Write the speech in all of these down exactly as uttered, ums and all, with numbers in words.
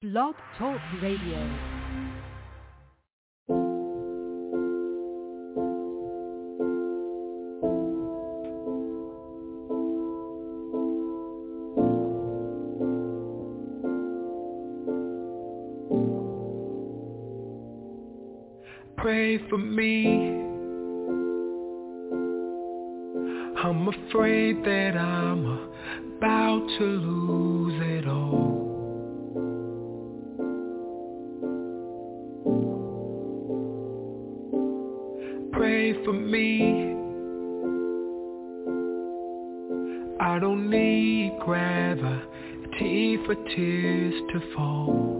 Blog Talk Radio. Pray for me. I'm afraid that I'm about to lose it all. Pray for me. I don't need gravity for tears to fall.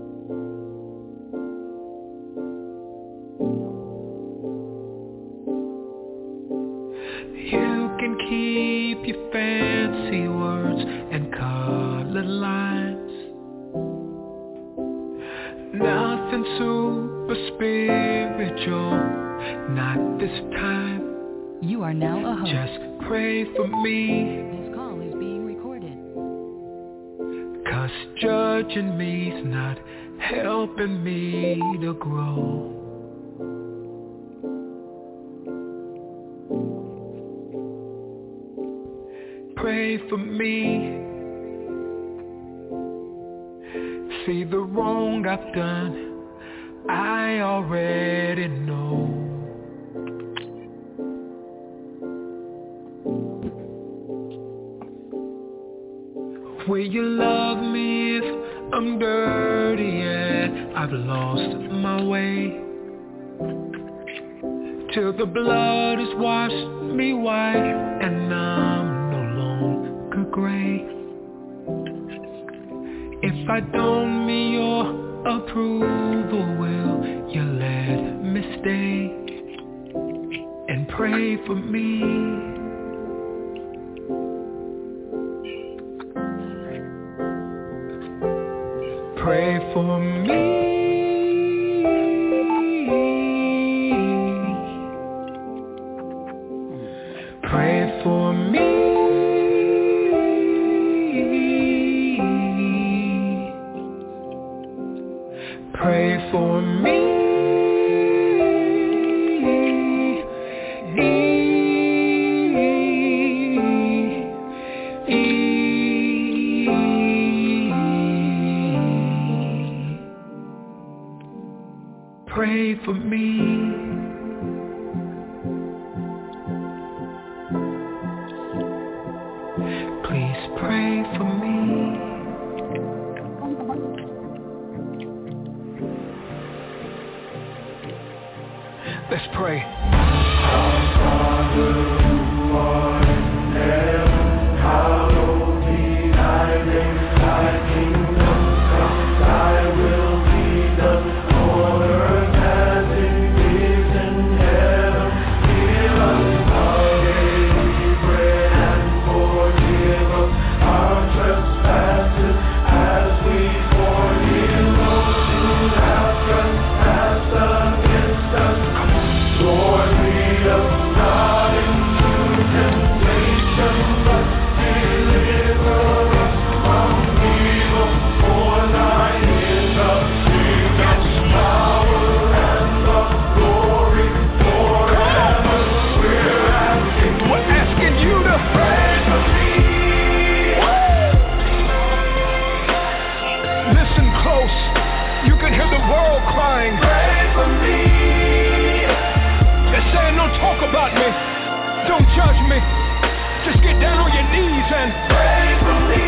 You can keep your fancy words and colored lines. Nothing super spiritual, not this time. You are now a host. Just pray for me. This call is being recorded. 'Cause judging me's not helping me to grow. Pray for me. See the wrong I've done, I already know. Will you love me if I'm dirty and I've lost my way? Till the blood has washed me white and I'm gray. If I don't meet your approval, will you let me stay and pray for me? Pray for me. Pray for me. Pray for me. Pray for me. Please pray for me. Let's pray. Our Father who art in heaven, hallowed be thy name. Thy kingdom come, thy will be done on earth as it is in heaven. Give us our daily bread and forgive us our trespasses as we forgive those who have trespassed against us. Lord, lead us not into temptation, but deliver us from evil. For thine is the kingdom, power, and the glory forever. We're asking, we're asking you to pray for me. Listen close. You can hear the world crying. Pray for me. They're saying, don't talk about me, don't judge me, just get down on your knees and pray for me.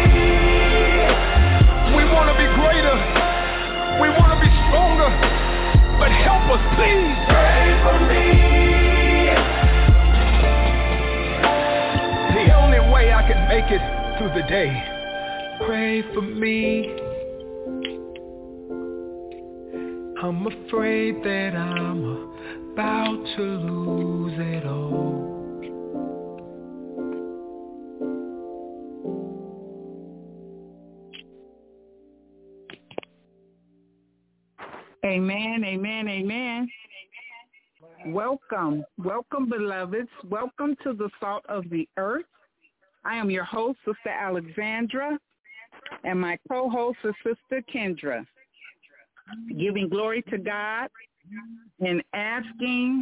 We want to be greater, we want to be stronger, but help us please. Pray for me. The only way I can make it through the day. Pray for me. I'm afraid that I'm about to lose it all. Amen, amen, amen. Welcome, welcome, beloveds. Welcome to the Salt of the Earth. I am your host, Sister Alexandra, And my co-host is Sister Kendra, giving glory to God and asking,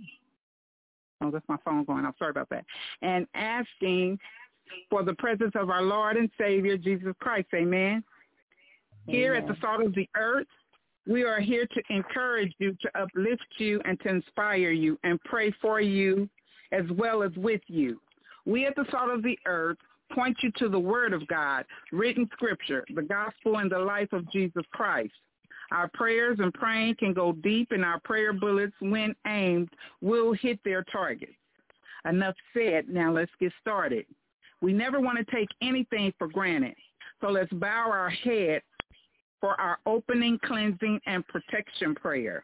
oh, that's my phone going off. Sorry about that. And asking for the presence of our Lord and Savior, Jesus Christ. Amen. Here at the Salt of the Earth, we are here to encourage you, to uplift you, and to inspire you and pray for you as well as with you. We at the Salt of the Earth point you to the Word of God, written scripture, the gospel, and the life of Jesus Christ. Our prayers and praying can go deep, and our prayer bullets, when aimed, will hit their targets. Enough said. Now let's get started. We never want to take anything for granted, so let's bow our head for our opening, cleansing, and protection prayer.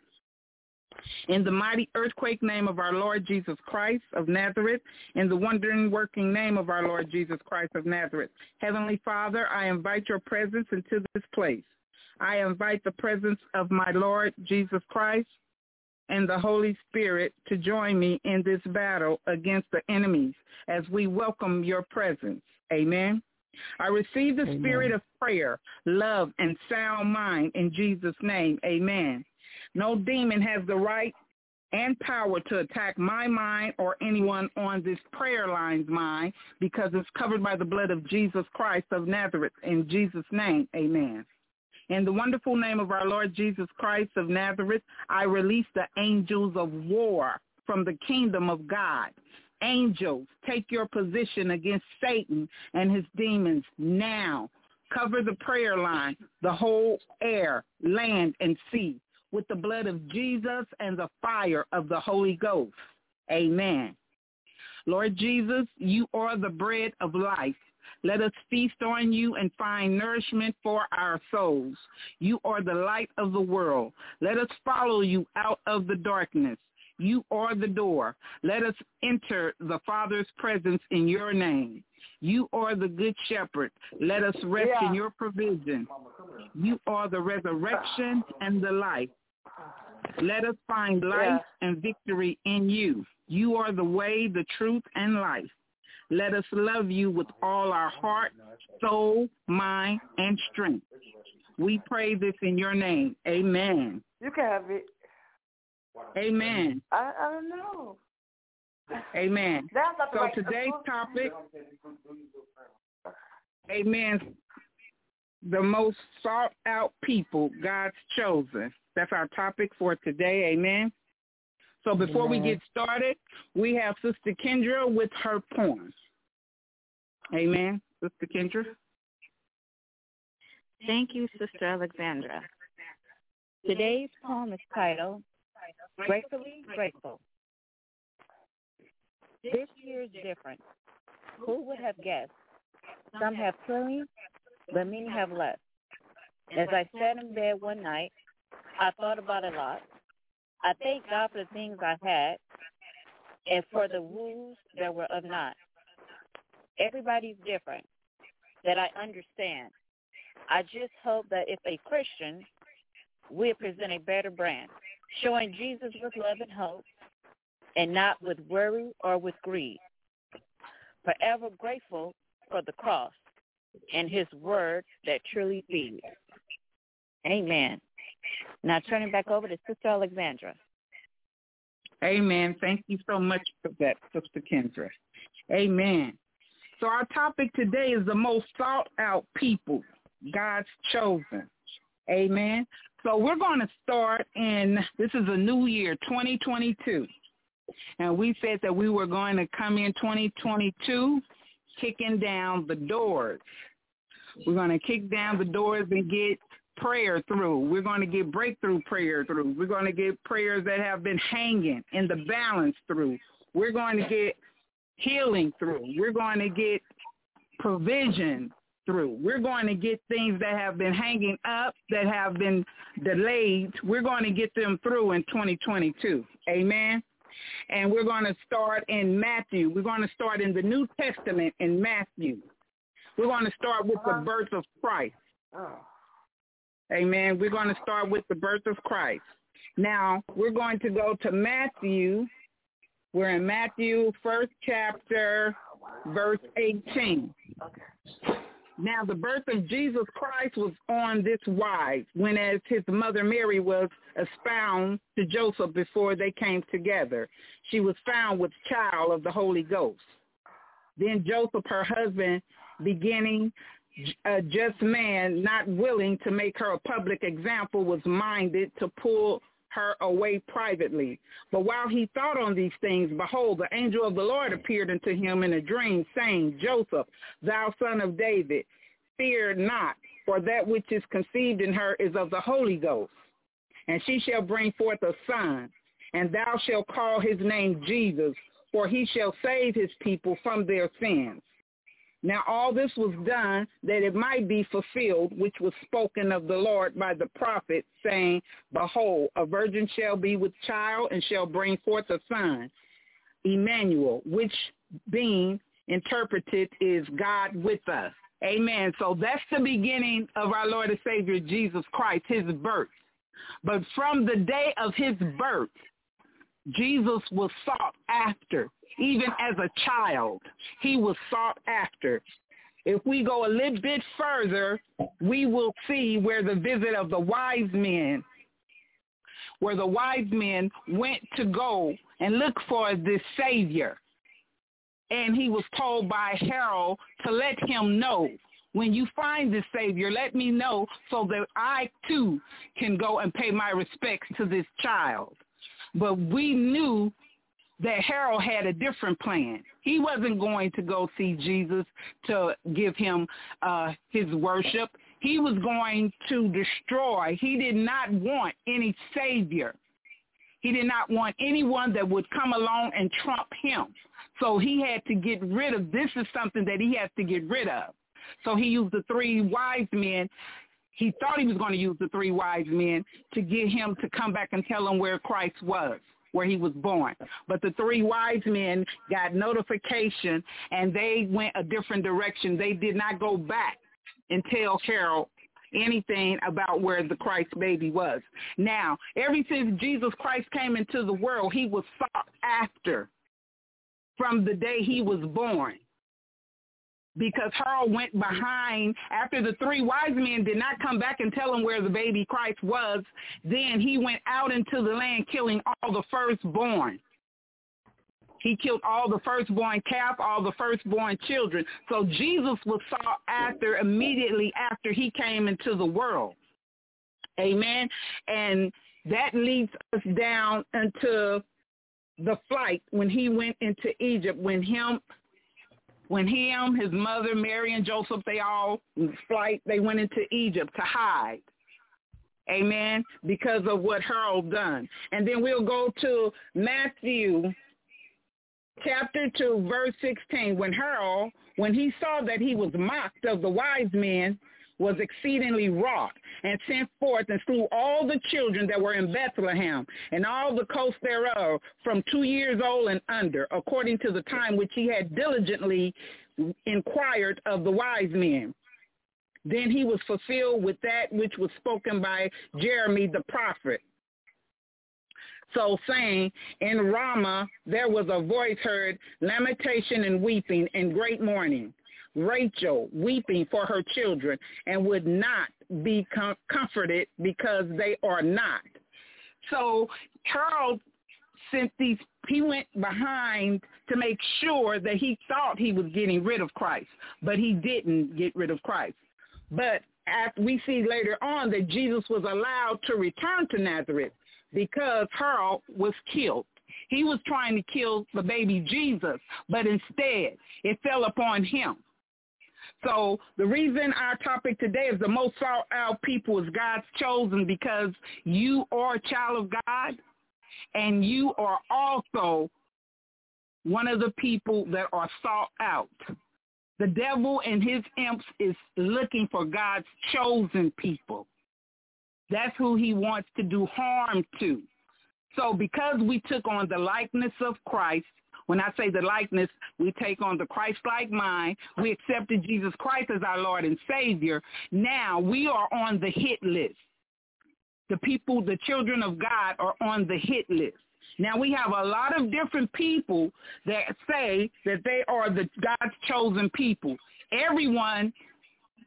In the mighty earthquake name of our Lord Jesus Christ of Nazareth, in the wondering working name of our Lord Jesus Christ of Nazareth, Heavenly Father, I invite your presence into this place. I invite the presence of my Lord Jesus Christ and the Holy Spirit to join me in this battle against the enemies as we welcome your presence. Amen. I receive the Amen. Spirit of prayer, love, and sound mind in Jesus' name. Amen. No demon has the right and power to attack my mind or anyone on this prayer line's mind because it's covered by the blood of Jesus Christ of Nazareth. In Jesus' name, amen. In the wonderful name of our Lord Jesus Christ of Nazareth, I release the angels of war from the kingdom of God. Angels, take your position against Satan and his demons now. Cover the prayer line, the whole air, land, and sea with the blood of Jesus and the fire of the Holy Ghost. Amen. Lord Jesus, you are the bread of life. Let us feast on you and find nourishment for our souls. You are the light of the world. Let us follow you out of the darkness. You are the door. Let us enter the Father's presence in your name. You are the good shepherd. Let us rest yeah. in your provision. You are the resurrection and the life. Let us find life yeah. and victory in you. You are the way, the truth, and life. Let us love you with all our heart, soul, mind, and strength. We pray this in your name. Amen. You can have it. Amen. I, I don't know. Amen. So right. today's topic, amen, the most sought out people, God's chosen. That's our topic for today. Amen. So before amen. we get started, we have Sister Kendra with her poem. Amen. Sister Kendra. Thank you, Sister Alexandra. Today's poem is titled, Gratefully Grateful. This year is different. Who would have guessed? Some have plenty, but many have less. As I sat in bed one night, I thought about it a lot. I thank God for the things I had and for the wounds that were of not. Everybody's different, that I understand. I just hope that if a Christian, we'll present a better brand, showing Jesus with love and hope, and not with worry or with greed. Forever grateful for the cross and his word that truly feeds. Amen. Now turning back over to Sister Alexandra. Amen. Thank you so much for that, Sister Kendra. Amen. So our topic today is the most sought out people, God's chosen. Amen. So we're going to start in, this is a new year, twenty twenty-two. And we said that we were going to come in twenty twenty-two kicking down the doors. We're going to kick down the doors and get prayer through. We're going to get breakthrough prayer through. We're going to get prayers that have been hanging in the balance through. We're going to get healing through. We're going to get provision through. We're going to get things that have been hanging up, that have been delayed. We're going to get them through in twenty twenty-two. Amen. And we're going to start in Matthew. We're going to start in the New Testament in Matthew. We're going to start with the birth of Christ. Amen. We're going to start with the birth of Christ. Now, we're going to go to Matthew. We're in Matthew, first chapter, verse eighteen. Now, the birth of Jesus Christ was on this wise, when as his mother Mary was espoused to Joseph before they came together. She was found with child of the Holy Ghost. Then Joseph, her husband, beginning a just man, not willing to make her a public example, was minded to pull her away privately. But while he thought on these things, behold, the angel of the Lord appeared unto him in a dream, saying, Joseph, thou son of David, fear not, for that which is conceived in her is of the Holy Ghost. And she shall bring forth a son, and thou shalt call his name Jesus, for he shall save his people from their sins. Now all this was done that it might be fulfilled, which was spoken of the Lord by the prophet, saying, behold, a virgin shall be with child and shall bring forth a son, Emmanuel, which being interpreted is God with us. Amen. So that's the beginning of our Lord and Savior Jesus Christ, his birth. But from the day of his birth, Jesus was sought after. Even as a child, he was sought after. If we go a little bit further, we will see where the visit of the wise men, where the wise men went to go and look for this Savior. And he was told by Herod to let him know, when you find this Savior, let me know so that I too can go and pay my respects to this child. But we knew that Herod had a different plan. He wasn't going to go see Jesus to give him uh, his worship. He was going to destroy. He did not want any savior. He did not want anyone that would come along and trump him. So he had to get rid of, this is something that he has to get rid of. So he used the three wise men. He thought he was going to use the three wise men to get him to come back and tell him where Christ was, where he was born. But the three wise men got notification, and they went a different direction. They did not go back and tell Herod anything about where the Christ baby was. Now, ever since Jesus Christ came into the world, he was sought after from the day he was born. Because Herod went behind, after the three wise men did not come back and tell him where the baby Christ was, then he went out into the land killing all the firstborn. He killed all the firstborn calf, all the firstborn children. So Jesus was sought after immediately after he came into the world. Amen. And that leads us down into the flight when he went into Egypt, when him When him, his mother, Mary, and Joseph, they all, flight, they went into Egypt to hide. Amen. Because of what Herod done. And then we'll go to Matthew chapter two, verse sixteen. When Herod, when he saw that he was mocked of the wise men, was exceedingly wroth, and sent forth and slew all the children that were in Bethlehem, and all the coast thereof, from two years old and under, according to the time which he had diligently inquired of the wise men. Then he was fulfilled with that which was spoken by Jeremy the prophet. So saying, in Ramah there was a voice heard, lamentation and weeping and great mourning. Rachel weeping for her children, and would not be com- comforted because they are not. So Charles sent these, he went behind to make sure that he thought he was getting rid of Christ, but he didn't get rid of Christ. But as we see later on that Jesus was allowed to return to Nazareth because Herod was killed. He was trying to kill the baby Jesus, but instead it fell upon him. So the reason our topic today is the most sought out people is God's chosen, because you are a child of God, and you are also one of the people that are sought out. The devil and his imps is looking for God's chosen people. That's who he wants to do harm to. So because we took on the likeness of Christ, when I say the likeness, we take on the Christ-like mind. We accepted Jesus Christ as our Lord and Savior. Now we are on the hit list. The people, the children of God, are on the hit list. Now we have a lot of different people that say that they are the God's chosen people. Everyone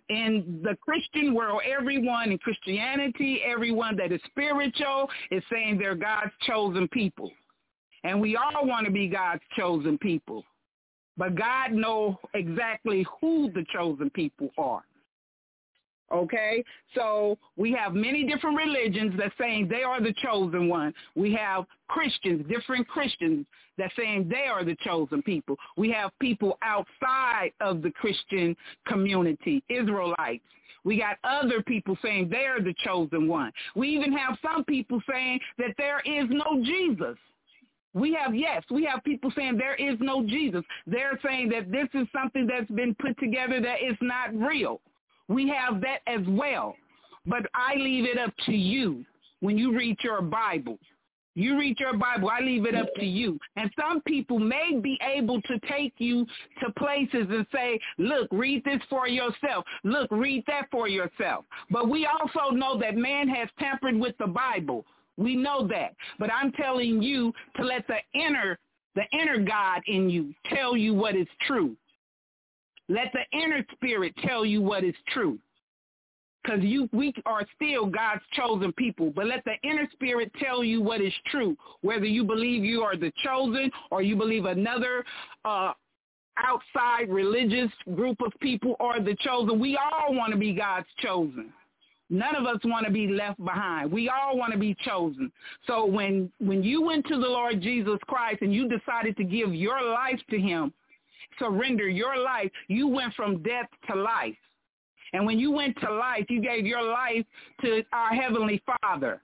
in the Christian world, everyone in Christianity, everyone that is spiritual is saying they're God's chosen people. And we all want to be God's chosen people. But God knows exactly who the chosen people are. Okay? So we have many different religions that saying they are the chosen one. We have Christians, different Christians that saying they are the chosen people. We have people outside of the Christian community, Israelites. We got other people saying they're the chosen one. We even have some people saying that there is no Jesus. We have, yes, we have people saying there is no Jesus. They're saying that this is something that's been put together that is not real. We have that as well. But I leave it up to you when you read your Bible. You read your Bible, I leave it up to you. And some people may be able to take you to places and say, look, read this for yourself. Look, read that for yourself. But we also know that man has tampered with the Bible. We know that. But I'm telling you to let the inner, the inner God in you tell you what is true. Let the inner spirit tell you what is true. Because you, we are still God's chosen people. But let the inner spirit tell you what is true, whether you believe you are the chosen or you believe another uh, outside religious group of people are the chosen. We all want to be God's chosen. None of us want to be left behind. We all want to be chosen. So when, when you went to the Lord Jesus Christ and you decided to give your life to him, surrender your life, you went from death to life. And when you went to life, you gave your life to our Heavenly Father.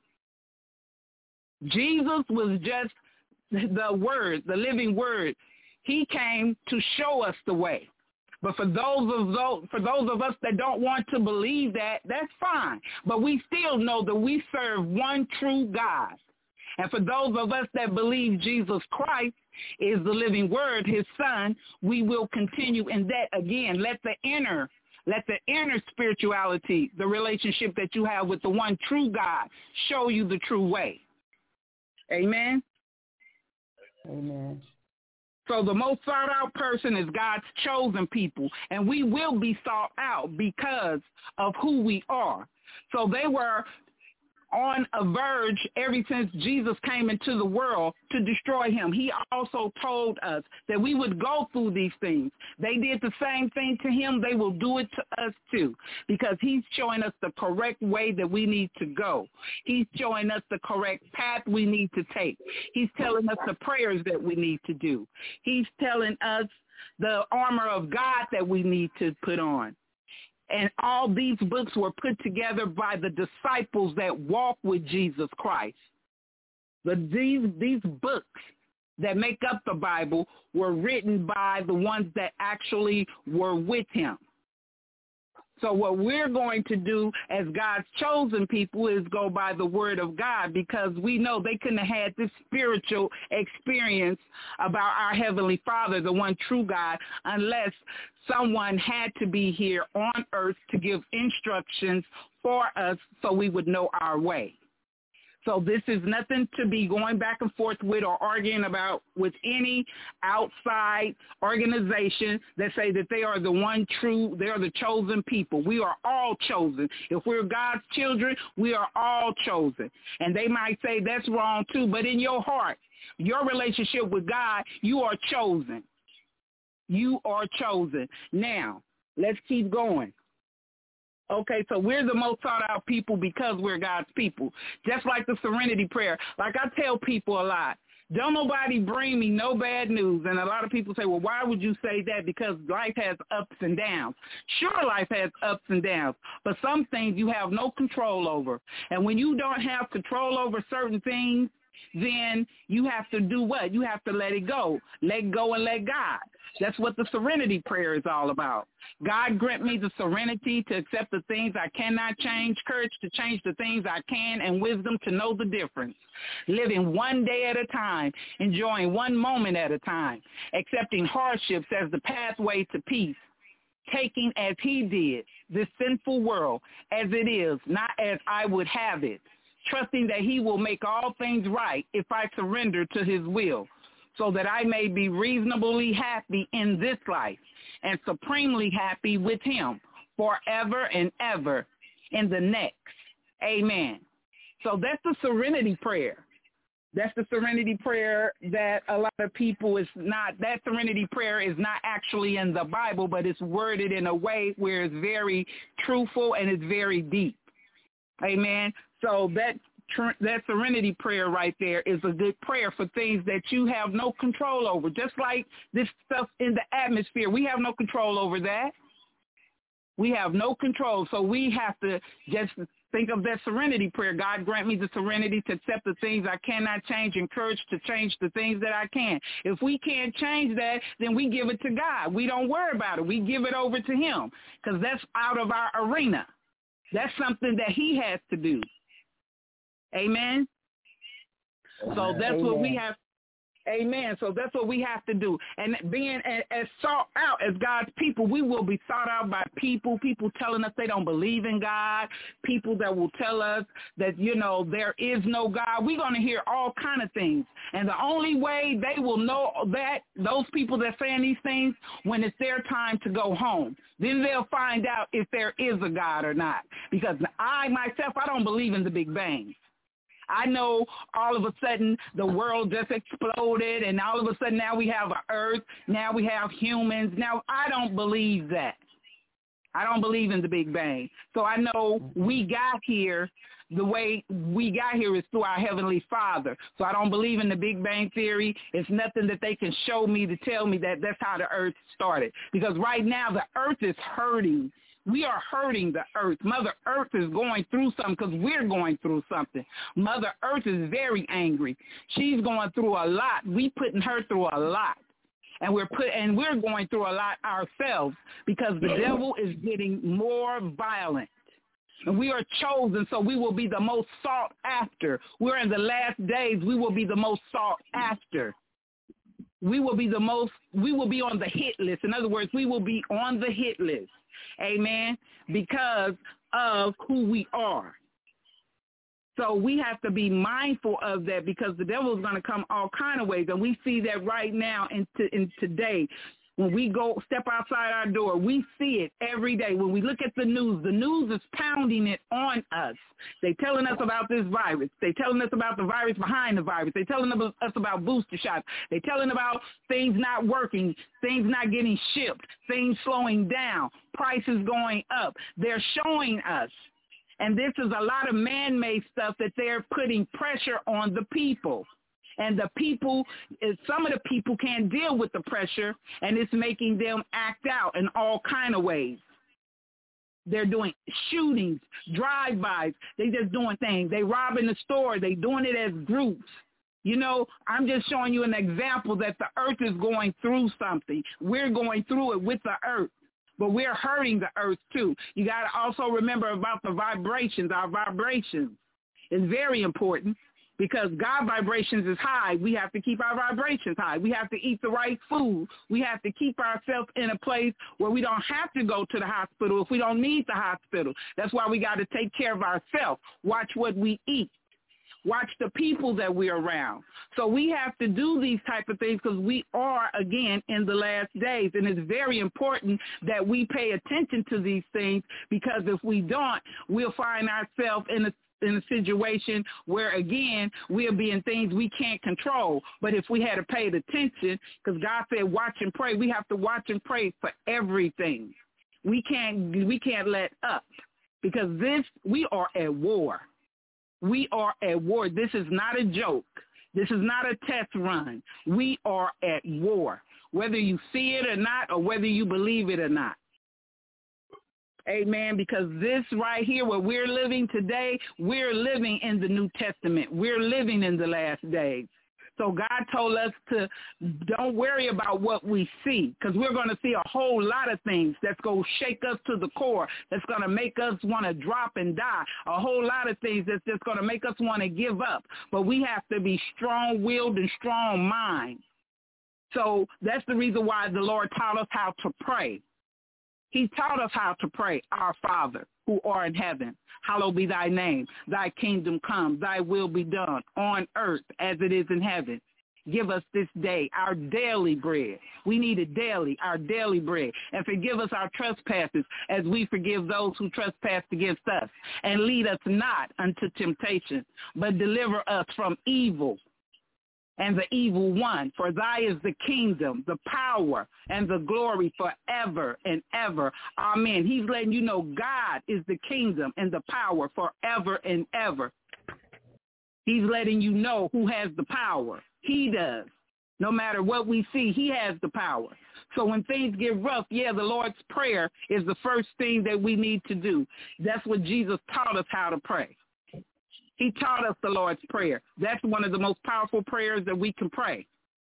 Jesus was just the Word, the living Word. He came to show us the way. But for those of those, for those of us that don't want to believe that, that's fine. But we still know that we serve one true God. And for those of us that believe Jesus Christ is the living Word, his Son, we will continue in that. Again, let the inner, let the inner spirituality, the relationship that you have with the one true God, show you the true way. Amen? Amen. So the most sought out person is God's chosen people, and we will be sought out because of who we are. So they were on a verge ever since Jesus came into the world to destroy him. He also told us that we would go through these things. They did the same thing to him. They will do it to us too, because he's showing us the correct way that we need to go. He's showing us the correct path we need to take. He's telling us the prayers that we need to do. He's telling us the armor of God that we need to put on. And all these books were put together by the disciples that walk with Jesus Christ. The, these, these books that make up the Bible were written by the ones that actually were with him. So what we're going to do as God's chosen people is go by the word of God, because we know they couldn't have had this spiritual experience about our Heavenly Father, the one true God, unless someone had to be here on earth to give instructions for us so we would know our way. So this is nothing to be going back and forth with or arguing about with any outside organization that say that they are the one true, they are the chosen people. We are all chosen. If we're God's children, we are all chosen. And they might say that's wrong too, but in your heart, your relationship with God, you are chosen. You are chosen. Now, let's keep going. Okay, so we're the most sought out people because we're God's people. Just like the Serenity Prayer. Like I tell people a lot, don't nobody bring me no bad news. And a lot of people say, well, why would you say that? Because life has ups and downs. Sure, life has ups and downs, but some things you have no control over. And when you don't have control over certain things, then you have to do what? You have to let it go. Let go and let God. That's what the Serenity Prayer is all about. God grant me the serenity to accept the things I cannot change, courage to change the things I can, and wisdom to know the difference. Living one day at a time, enjoying one moment at a time, accepting hardships as the pathway to peace, taking as he did this sinful world as it is, not as I would have it, trusting that he will make all things right if I surrender to his will, so that I may be reasonably happy in this life and supremely happy with him forever and ever in the next. Amen. So that's the serenity prayer. That's the serenity prayer that a lot of people is not, that serenity prayer is not actually in the Bible, but it's worded in a way where it's very truthful and it's very deep. Amen. So that that serenity prayer right there is a good prayer for things that you have no control over. Just like this stuff in the atmosphere, we have no control over that. We have no control. So we have to just think of that serenity prayer. God, grant me the serenity to accept the things I cannot change and courage to change the things that I can. If we can't change that, then we give it to God. We don't worry about it. We give it over to him because that's out of our arena. That's something that he has to do. Amen. So that's Amen. What we have. Amen. So that's what we have to do. And being as sought out as God's people, we will be sought out by people, people telling us they don't believe in God, people that will tell us that, you know, there is no God. We're going to hear all kind of things. And the only way they will know that, those people that saying these things, when it's their time to go home. Then they'll find out if there is a God or not. Because I, myself, I don't believe in the Big Bang. I know all of a sudden the world just exploded and all of a sudden now we have an earth, now we have humans. Now, I don't believe that. I don't believe in the Big Bang. So I know we got here, the way we got here is through our Heavenly Father. So I don't believe in the Big Bang Theory. It's nothing that they can show me to tell me that that's how the earth started. Because right now the earth is hurting. We are hurting the earth. Mother Earth is going through something because we're going through something. Mother Earth is very angry. She's going through a lot. We putting her through a lot. And we're put and we're going through a lot ourselves because the devil is getting more violent. And we are chosen, so we will be the most sought after. We're in the last days. We will be the most sought after. We will be the most, we will be on the hit list. In other words, we will be on the hit list. Amen. Because of who we are. So we have to be mindful of that because the devil is going to come all kind of ways. And we see that right now in, to, in today. When we go step outside our door, we see it every day. When we look at the news, the news is pounding it on us. They're telling us about this virus. They're telling us about the virus behind the virus. They're telling us about booster shots. They're telling about things not working, things not getting shipped, things slowing down, prices going up. They're showing us. And this is a lot of man-made stuff that they're putting pressure on the people. And the people, some of the people can't deal with the pressure, and it's making them act out in all kind of ways. They're doing shootings, drive-bys. They just doing things. They robbing the store. They doing it as groups. You know, I'm just showing you an example that the earth is going through something. We're going through it with the earth, but we're hurting the earth too. You got to also remember about the vibrations. Our vibrations is very important. Because God vibrations is high, we have to keep our vibrations high. We have to eat the right food. We have to keep ourselves in a place where we don't have to go to the hospital if we don't need the hospital. That's why we got to take care of ourselves. Watch what we eat. Watch the people that we're around. So we have to do these type of things because we are, again, in the last days. And it's very important that we pay attention to these things because if we don't, we'll find ourselves in a in a situation where, again, we'll be in things we can't control. But if we had to pay attention, because God said watch and pray, we have to watch and pray for everything. We can't we can't let up because this, we are at war. We are at war. This is not a joke. This is not a test run. We are at war, whether you see it or not or whether you believe it or not. Amen. Because this right here, where we're living today, we're living in the New Testament. We're living in the last days. So God told us to don't worry about what we see because we're going to see a whole lot of things that's going to shake us to the core, that's going to make us want to drop and die, a whole lot of things that's just going to make us want to give up. But we have to be strong-willed and strong-minded. So that's the reason why the Lord taught us how to pray. He taught us how to pray, our Father, who art in heaven, hallowed be thy name. Thy kingdom come, thy will be done on earth as it is in heaven. give us this day our daily bread. We need it daily, our daily bread. And forgive us our trespasses as we forgive those who trespass against us. And lead us not unto temptation, but deliver us from evil and the evil one. For thy is the kingdom, the power, and the glory forever and ever. Amen. He's letting you know God is the kingdom and the power forever and ever. He's letting you know who has the power. He does. No matter what we see, he has the power. So when things get rough, yeah, the Lord's Prayer is the first thing that we need to do. That's what Jesus taught us how to pray. He taught us the Lord's Prayer. That's one of the most powerful prayers that we can pray.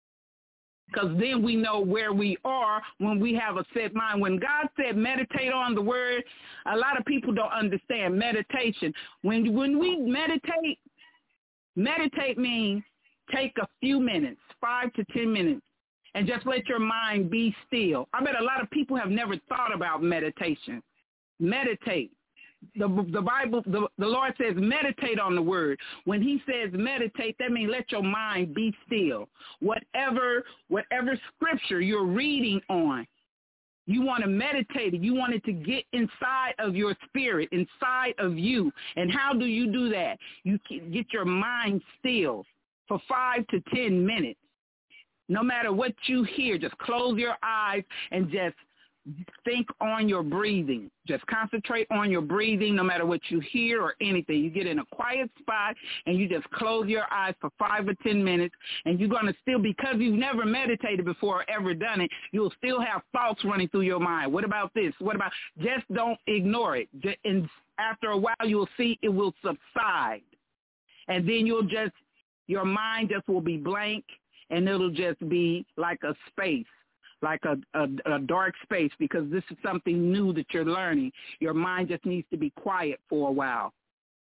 Because then we know where we are when we have a set mind. When God said meditate on the word, a lot of people don't understand meditation. When when we meditate, meditate means take a few minutes, five to ten minutes, and just let your mind be still. I bet a lot of people have never thought about meditation. Meditate. The, the Bible, the, the Lord says meditate on the word. When he says meditate, that means let your mind be still. Whatever, whatever scripture you're reading on, you want to meditate it. You want it to get inside of your spirit, inside of you. And how do you do that? You get your mind still for five to ten minutes. No matter what you hear, just close your eyes and just think on your breathing. Just concentrate on your breathing no matter what you hear or anything. You get in a quiet spot and you just close your eyes for five or ten minutes, and you're going to still, because you've never meditated before or ever done it, you'll still have thoughts running through your mind. What about this? What about, just don't ignore it. And after a while, you'll see it will subside. And then you'll just, your mind just will be blank, and it'll just be like a space. like a, a, a dark space, because this is something new that you're learning. Your mind just needs to be quiet for a while.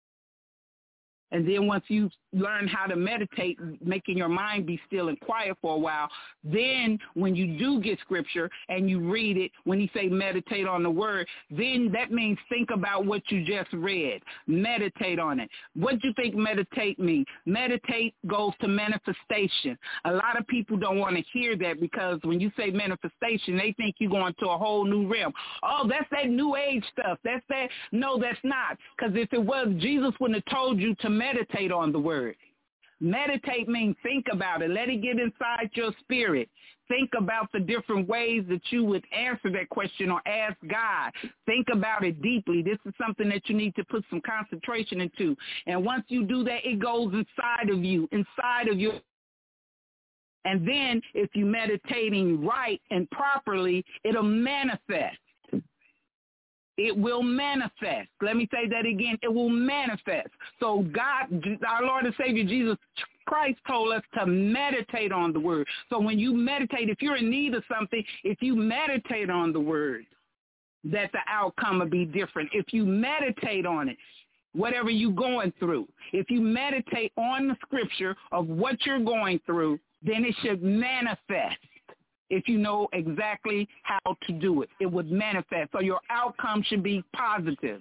And then once you learn how to meditate, making your mind be still and quiet for a while, then when you do get scripture and you read it, when you say meditate on the word, then that means think about what you just read. Meditate on it. What do you think meditate means? Meditate goes to manifestation. A lot of people don't want to hear that, because when you say manifestation, they think you're going to a whole new realm. Oh, that's that new age stuff. That's that. No, that's not. Because if it was, Jesus wouldn't have told you to meditate on the word. Meditate means think about it. Let it get inside your spirit. Think about the different ways that you would answer that question or ask God. Think about it deeply. This is something that you need to put some concentration into. And once you do that, it goes inside of you, inside of your. And then if you're meditating right and properly, it'll manifest. It will manifest. Let me say that again. It will manifest. So God, our Lord and Savior Jesus Christ told us to meditate on the word. So when you meditate, if you're in need of something, if you meditate on the word, that the outcome will be different. If you meditate on it, whatever you're going through, if you meditate on the scripture of what you're going through, then it should manifest. If you know exactly how to do it, it would manifest. So your outcome should be positive.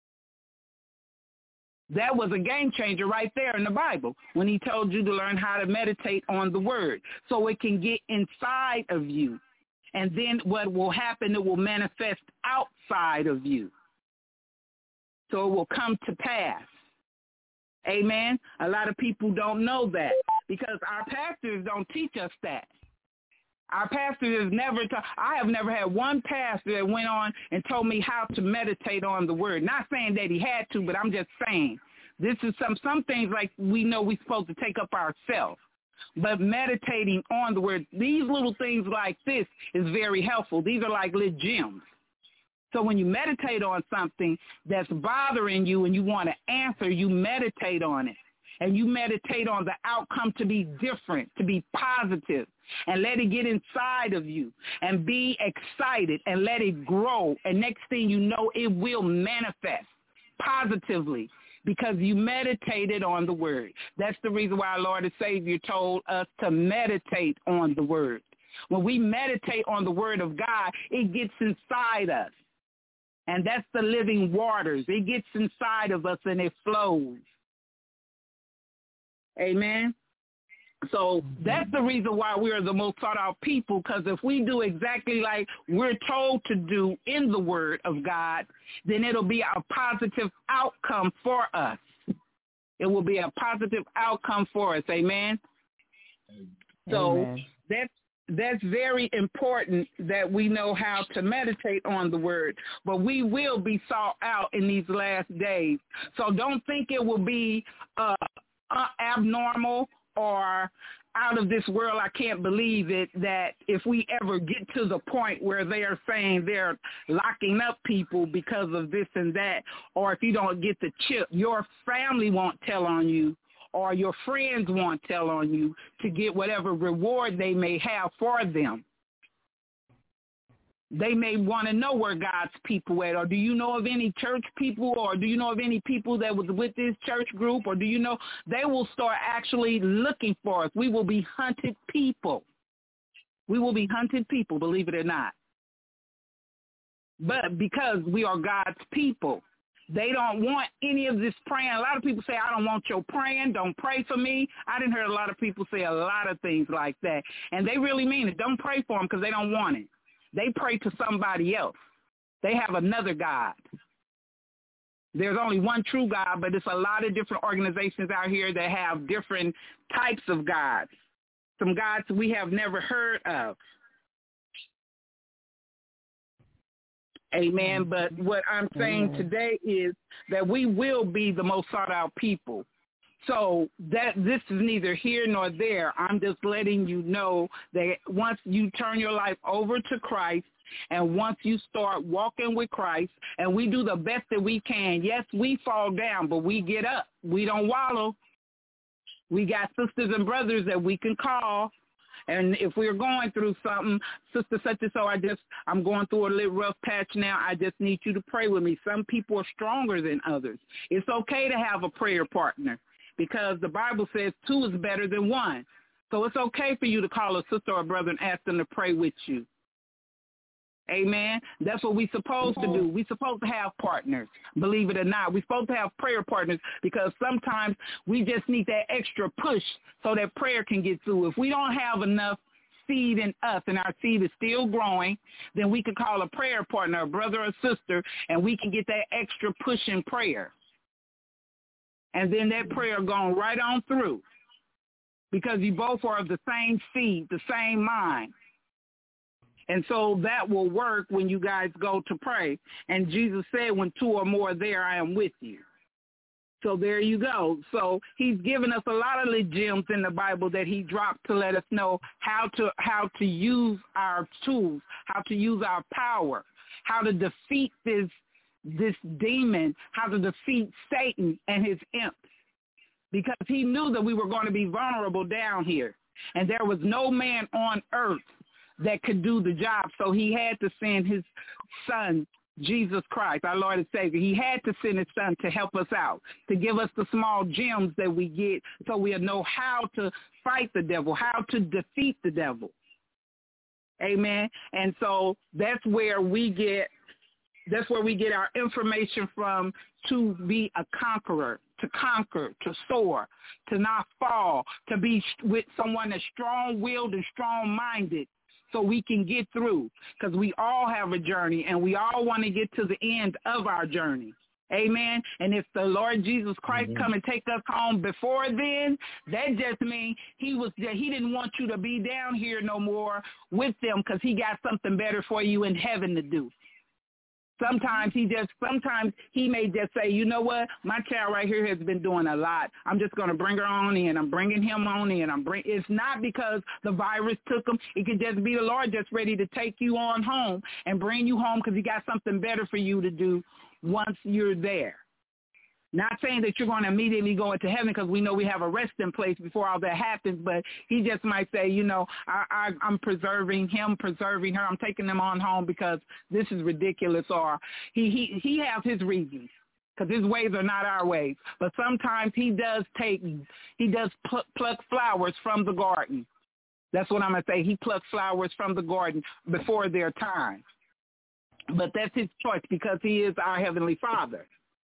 That was a game changer right there in the Bible when he told you to learn how to meditate on the word so it can get inside of you. And then what will happen, it will manifest outside of you. So it will come to pass. Amen. A lot of people don't know that because our pastors don't teach us that. Our pastor has never, ta- I have never had one pastor that went on and told me how to meditate on the word. Not saying that he had to, but I'm just saying this is some, some things like we know we're supposed to take up ourselves. But meditating on the word, these little things like this is very helpful. These are like little gems. So when you meditate on something that's bothering you and you want to answer, you meditate on it. And you meditate on the outcome to be different, to be positive, and let it get inside of you and be excited and let it grow. And next thing you know, it will manifest positively because you meditated on the word. That's the reason why our Lord and Savior told us to meditate on the word. When we meditate on the word of God, it gets inside us. And that's the living waters. It gets inside of us and it flows. Amen. So that's the reason why we are the most sought out people, because if we do exactly like we're told to do in the Word of God, then it'll be a positive outcome for us. It will be a positive outcome for us. Amen? So Amen. that's, that's very important that we know how to meditate on the Word. But we will be sought out in these last days. So don't think it will be uh, uh, abnormal or out of this world, I can't believe it, that if we ever get to the point where they are saying they're locking up people because of this and that, or if you don't get the chip, your family won't tell on you, or your friends won't tell on you to get whatever reward they may have for them. They may want to know where God's people at, or do you know of any church people, or do you know of any people that was with this church group, or do you know they will start actually looking for us. We will be hunted people. We will be hunted people, believe it or not. But because we are God's people, they don't want any of this praying. A lot of people say, I don't want your praying. Don't pray for me. I didn't hear a lot of people say a lot of things like that. And they really mean it. Don't pray for them because they don't want it. They pray to somebody else. They have another God. There's only one true God, but it's a lot of different organizations out here that have different types of gods. Some gods we have never heard of. Amen. But what I'm saying Amen. today is that we will be the most sought out people. So that this is neither here nor there. I'm just letting you know that once you turn your life over to Christ, and once you start walking with Christ, and we do the best that we can, yes, we fall down, but we get up. We don't wallow. We got sisters and brothers that we can call. And if we're going through something, sister such and so, I just, I'm going through a little rough patch now. I just need you to pray with me. Some people are stronger than others. It's okay to have a prayer partner, because the Bible says two is better than one. So it's okay for you to call a sister or a brother and ask them to pray with you. Amen. That's what we're supposed to do. We're supposed to have partners, believe it or not. We're supposed to have prayer partners, because sometimes we just need that extra push so that prayer can get through. If we don't have enough seed in us and our seed is still growing, then we can call a prayer partner, a brother or sister, and we can get that extra push in prayer. And then that prayer going right on through, because you both are of the same seed, the same mind. And so that will work when you guys go to pray. And Jesus said, when two or more are there, I am with you. So there you go. So he's given us a lot of the gems in the Bible that he dropped to let us know how to how to use our tools, how to use our power, how to defeat this this demon, how to defeat Satan and his imps, because he knew that we were going to be vulnerable down here, and there was no man on earth that could do the job. So he had to send his son, Jesus Christ, our Lord and Savior. He had to send his son to help us out, to give us the small gems that we get so we'll know how to fight the devil, how to defeat the devil. Amen. And so that's where we get That's where we get our information from, to be a conqueror, to conquer, to soar, to not fall, to be with someone that's strong-willed and strong-minded, so we can get through, because we all have a journey, and we all want to get to the end of our journey. Amen. And if the Lord Jesus Christ mm-hmm. come and take us home before then, that just means he was he didn't want you to be down here no more with them, because he got something better for you in heaven to do. Sometimes he just, sometimes he may just say, you know what, my child right here has been doing a lot. I'm just going to bring her on in. I'm bringing him on in. I'm bring. It's not because the virus took him. It could just be the Lord just ready to take you on home and bring you home, because he got something better for you to do once you're there. Not saying that you're going to immediately go into heaven, because we know we have a resting place before all that happens, but he just might say, you know, I, I, I'm preserving him, preserving her. I'm taking them on home because this is ridiculous. Or he, he, he has his reasons, because his ways are not our ways. But sometimes he does take, he does pl- pluck flowers from the garden. That's what I'm going to say. He plucks flowers from the garden before their time. But that's his choice, because he is our Heavenly Father.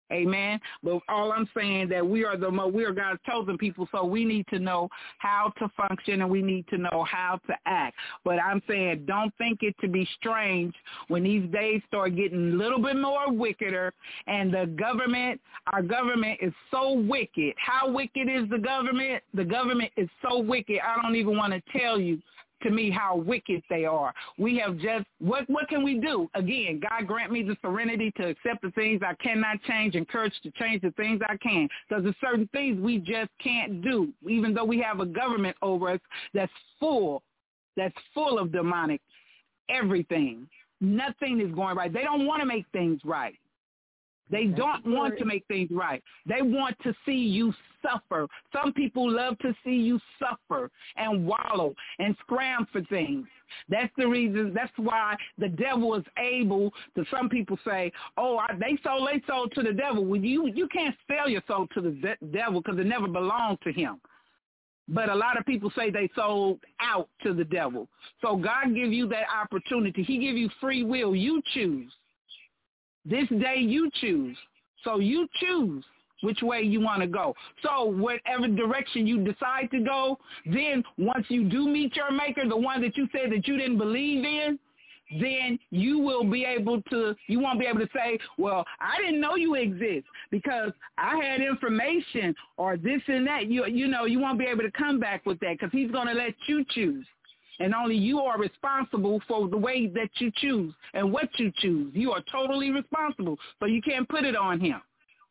Amen. But all I'm saying that we are the we are God's chosen people, so we need to know how to function and we need to know how to act. But I'm saying don't think it to be strange when these days start getting a little bit more wickeder and the government, our government is so wicked. How wicked is the government? The government is so wicked, I don't even want to tell you to me how wicked they are. We have just, what what can we do? Again, God grant me the serenity to accept the things I cannot change and courage to change the things I can. Because there's certain things we just can't do, even though we have a government over us that's full, that's full of demonic everything. Nothing is going right. They don't want to make things right. They don't want to make things right. They want to see you suffer. Some people love to see you suffer and wallow and scram for things. That's the reason. That's why the devil is able to, some people say, oh, I, they sold they sold to the devil. Well, you, you can't sell your soul to the de- devil because it never belonged to him. But a lot of people say they sold out to the devil. So God give you that opportunity. He give you free will. You choose. This day you choose. So you choose which way you want to go. So whatever direction you decide to go, then once you do meet your maker, the one that you said that you didn't believe in, then you will be able to, you won't be able to say, well, I didn't know you exist because I had information or this and that. You, you know, you won't be able to come back with that because he's going to let you choose. And only you are responsible for the way that you choose and what you choose. You are totally responsible, so you can't put it on him.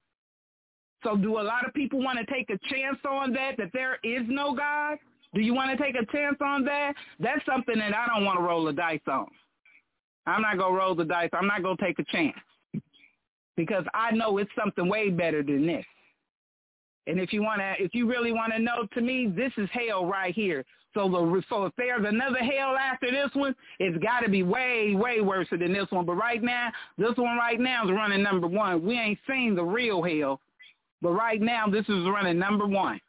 So do a lot of people want to take a chance on that, that there is no God? Do you want to take a chance on that? That's something that I don't want to roll the dice on. I'm not going to roll the dice. I'm not going to take a chance because I know it's something way better than this. And if you want to, if you really want to know, to me, this is hell right here. So the so if there's another hell after this one, it's got to be way, way worse than this one. But right now, this one right now is running number one. We ain't seen the real hell, but right now this is running number one.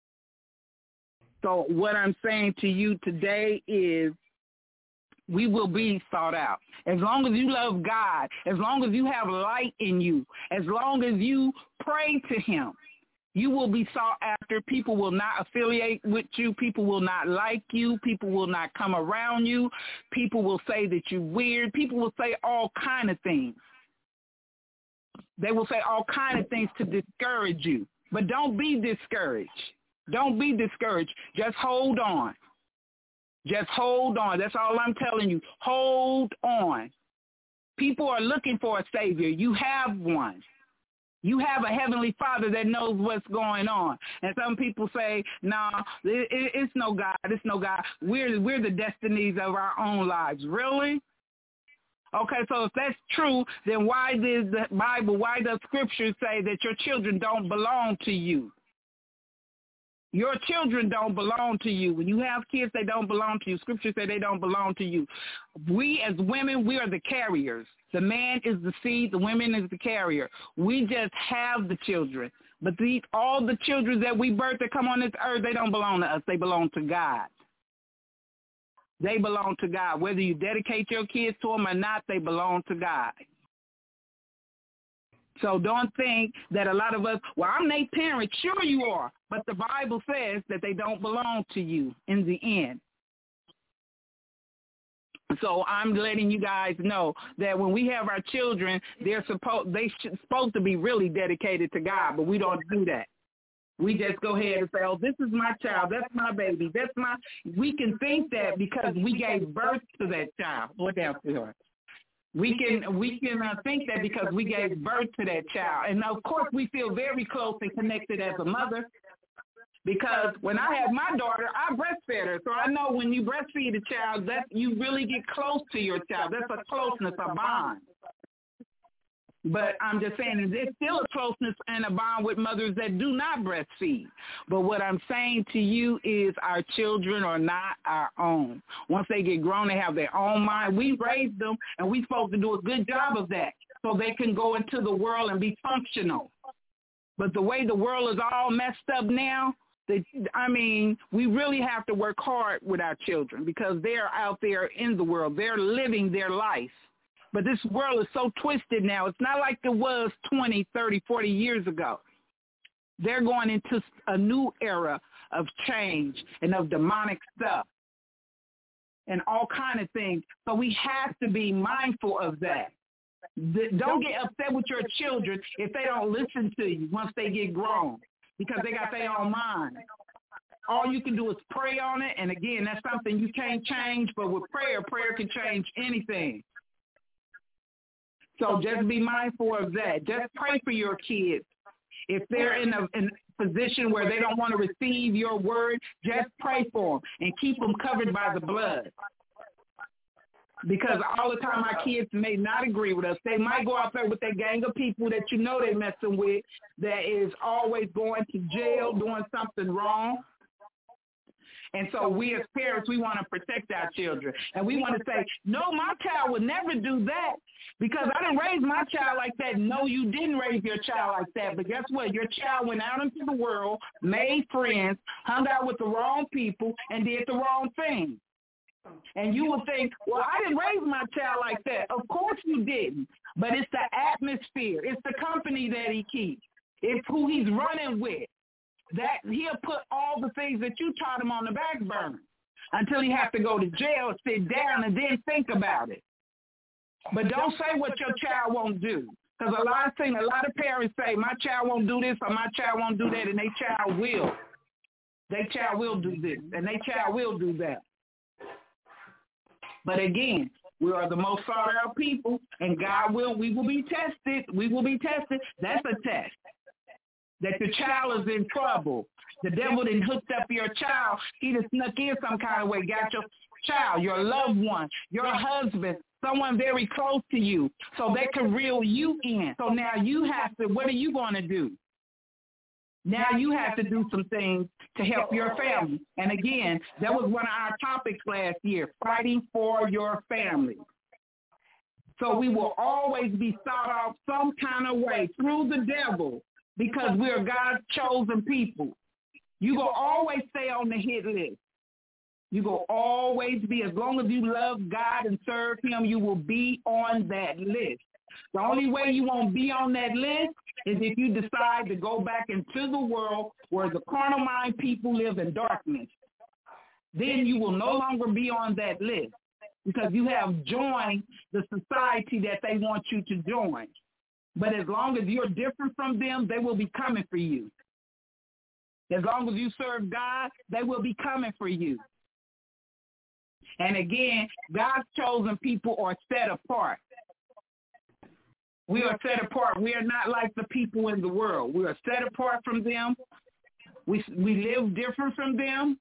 So what I'm saying to you today is we will be sought out. As long as you love God, as long as you have light in you, as long as you pray to him, you will be sought after. People will not affiliate with you. People will not like you. People will not come around you. People will say that you're weird. People will say all kind of things. They will say all kind of things to discourage you. But don't be discouraged. Don't be discouraged. Just hold on. Just hold on. That's all I'm telling you. Hold on. People are looking for a savior. You have one. You have a heavenly Father that knows what's going on. And some people say, no, nah, it, it, it's no God. It's no God. We're, we're the destinies of our own lives. Really? Okay, so if that's true, then why does the Bible, why does Scripture say that your children don't belong to you? Your children don't belong to you. When you have kids, they don't belong to you. Scripture says they don't belong to you. We as women, we are the carriers. The man is the seed. The woman is the carrier. We just have the children. But these, all the children that we birth that come on this earth, they don't belong to us. They belong to God. They belong to God. Whether you dedicate your kids to them or not, they belong to God. So don't think that a lot of us, well, I'm their parent. Sure you are. But the Bible says that they don't belong to you in the end. So I'm letting you guys know that when we have our children, they're supposed they should, supposed to be really dedicated to God, but we don't do that. We just go ahead and say, oh, this is my child. That's my baby. That's my, we can think that because we gave birth to that child. What else, sweetheart? We can we can uh, think that because we gave birth to that child. And, of course, we feel very close and connected as a mother because when I had my daughter, I breastfed her. So I know when you breastfeed a child, that you really get close to your child. That's a closeness, a bond. But I'm just saying there's still a closeness and a bond with mothers that do not breastfeed. But what I'm saying to you is our children are not our own. Once they get grown, they have their own mind. We raised them, and we're supposed to do a good job of that so they can go into the world and be functional. But the way the world is all messed up now, that, I mean, we really have to work hard with our children because they're out there in the world. They're living their life. But this world is so twisted now. It's not like it was twenty, thirty, forty years ago. They're going into a new era of change and of demonic stuff and all kind of things. So we have to be mindful of that. Don't get upset with your children if they don't listen to you once they get grown because they got their own mind. All you can do is pray on it. And again, that's something you can't change. But with prayer, prayer can change anything. So just be mindful of that. Just pray for your kids. If they're in a, in a position where they don't want to receive your word, just pray for them and keep them covered by the blood. Because all the time our kids may not agree with us. They might go out there with that gang of people that you know they're messing with that is always going to jail, doing something wrong. And so we as parents, we want to protect our children. And we want to say, no, my child would never do that because I didn't raise my child like that. No, you didn't raise your child like that. But guess what? Your child went out into the world, made friends, hung out with the wrong people, and did the wrong thing. And you would think, well, I didn't raise my child like that. Of course you didn't. But it's the atmosphere. It's the company that he keeps. It's who he's running with. That he'll put all the things that you taught him on the back burner until he has to go to jail, sit down, and then think about it. But don't say what your child won't do. Because a lot of things, a lot of parents say, my child won't do this or my child won't do that, and their child will. Their child will do this, and their child will do that. But again, we are the most sought out people, and God will, we will be tested. We will be tested. That's a test. That your child is in trouble. The devil didn't hooked up your child. He just snuck in some kind of way, got your child, your loved one, your husband, someone very close to you, so they can reel you in. So now you have to, what are you going to do? Now you have to do some things to help your family. And again, that was one of our topics last year, fighting for your family. So we will always be sought out some kind of way through the devil because we're God's chosen people. You will always stay on the hit list. You will always be, as long as you love God and serve him, you will be on that list. The only way you won't be on that list is if you decide to go back into the world where the carnal mind people live in darkness. Then you will no longer be on that list because you have joined the society that they want you to join. But as long as you're different from them, they will be coming for you. As long as you serve God, they will be coming for you. And again, God's chosen people are set apart. We are set apart. We are not like the people in the world. We are set apart from them. We we live different from them.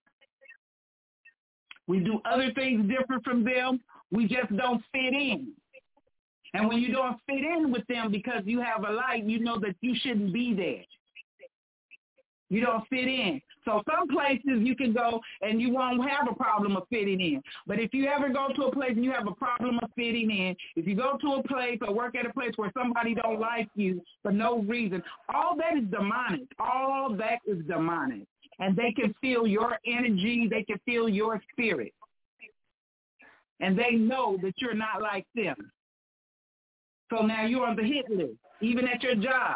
We do other things different from them. We just don't fit in. And when you don't fit in with them because you have a light, you know that you shouldn't be there. You don't fit in. So some places you can go and you won't have a problem of fitting in. But if you ever go to a place and you have a problem of fitting in, if you go to a place or work at a place where somebody don't like you for no reason, all that is demonic. All that is demonic. And they can feel your energy. They can feel your spirit. And they know that you're not like them. So now you're on the hit list, even at your job.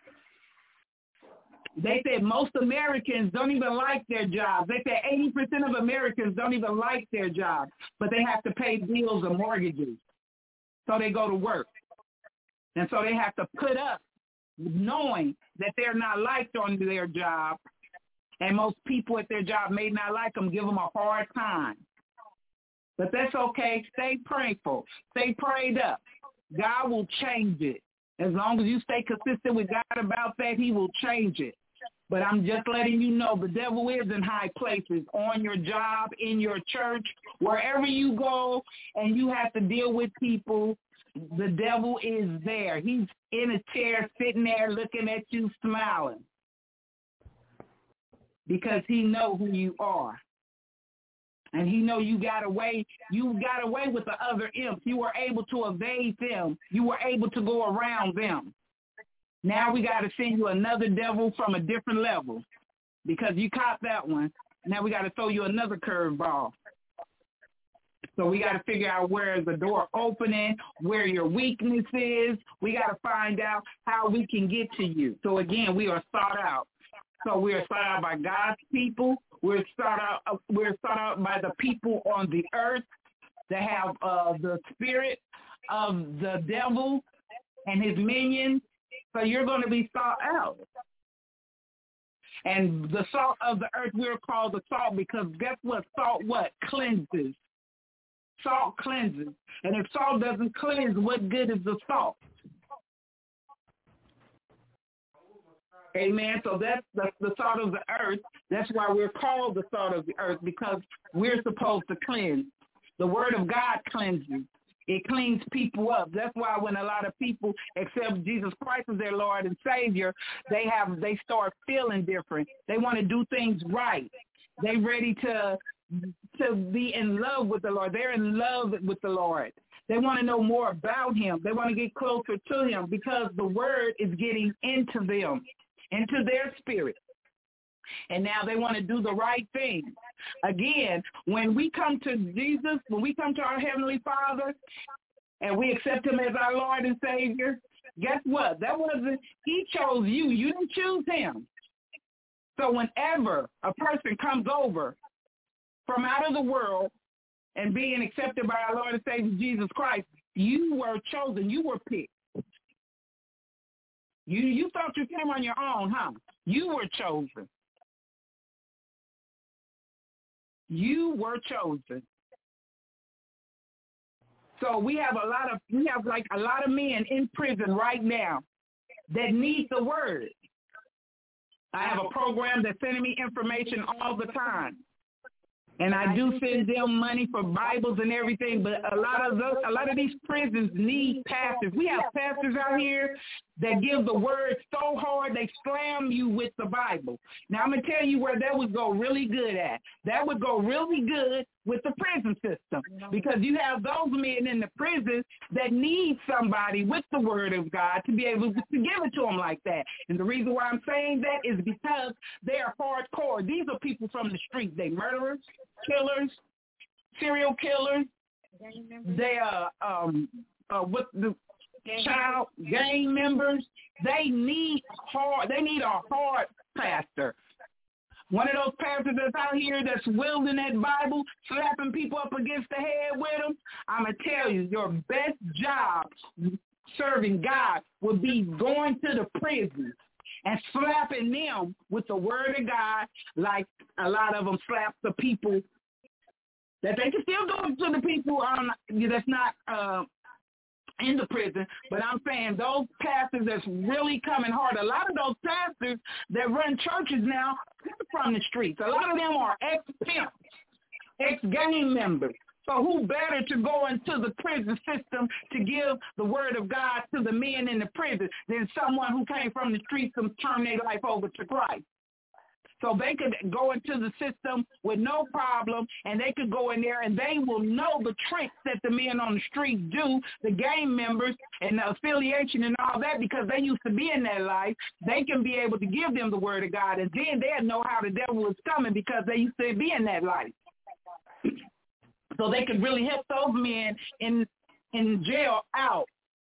They said most Americans don't even like their jobs. They said eighty percent of Americans don't even like their jobs, but they have to pay bills and mortgages. So they go to work. And so they have to put up knowing that they're not liked on their job, and most people at their job may not like them, give them a hard time. But that's okay. Stay prayerful. Stay prayed up. God will change it. As long as you stay consistent with God about that, he will change it. But I'm just letting you know the devil is in high places, on your job, in your church, wherever you go, and you have to deal with people, the devil is there. He's in a chair sitting there looking at you smiling because he knows who you are. And he know you got away, you got away with the other imps. You were able to evade them. You were able to go around them. Now we got to send you another devil from a different level because you caught that one. Now we got to throw you another curveball. So we got to figure out where is the door opening, where your weakness is. We got to find out how we can get to you. So again, we are sought out. So we are sought out by God's people. We're sought out. We're sought out by the people on the earth that have uh, the spirit of the devil and his minions. So you're going to be sought out. And the salt of the earth, we're called the salt because guess what? Salt what? Cleanses. Salt cleanses. And if salt doesn't cleanse, what good is the salt? Amen. So that's the, the salt of the earth. That's why we're called the salt of the earth, because we're supposed to cleanse. The word of God cleanses. It cleans people up. That's why when a lot of people accept Jesus Christ as their Lord and Savior, they have they start feeling different. They want to do things right. They're ready to to be in love with the Lord. They're in love with the Lord. They want to know more about him. They want to get closer to him because the word is getting into them, into their spirit. And now they want to do the right thing. Again, when we come to Jesus, when we come to our Heavenly Father, and we accept him as our Lord and Savior, guess what? That wasn't, he chose you. You didn't choose him. So whenever a person comes over from out of the world and being accepted by our Lord and Savior Jesus Christ, you were chosen. You were picked. You, you thought you came on your own, huh? You were chosen. You were chosen. So we have a lot of, we have like a lot of men in prison right now that need the word. I have a program that's sending me information all the time. And I do send them money for Bibles and everything, but a lot of those, a lot of these prisons need pastors. We have pastors out here that give the word so hard they slam you with the Bible. Now I'm gonna tell you where that would go really good at. That would go really good with the prison system, because you have those men in the prison that need somebody with the word of God to be able to give it to them like that. And the reason why I'm saying that is because they are hardcore. These are people from the street. They murderers, killers, serial killers. They are um uh with the child gang members. They need hard. They need a hard pastor. One of those pastors that's out here that's wielding that Bible, slapping people up against the head with them, I'm going to tell you, your best job serving God would be going to the prison and slapping them with the word of God, like a lot of them slap the people that they can still do it to the people um, that's not uh, in the prison. But I'm saying those pastors that's really coming hard, a lot of those pastors that run churches now from the streets, a lot of them are ex-pimps, ex-gang members. So who better to go into the prison system to give the word of God to the men in the prison than someone who came from the streets and turned their life over to Christ? So they could go into the system with no problem, and they could go in there, and they will know the tricks that the men on the street do, the gang members and the affiliation and all that, because they used to be in that life. They can be able to give them the word of God, and then they'll know how the devil is coming because they used to be in that life. So they could really help those men in in jail out.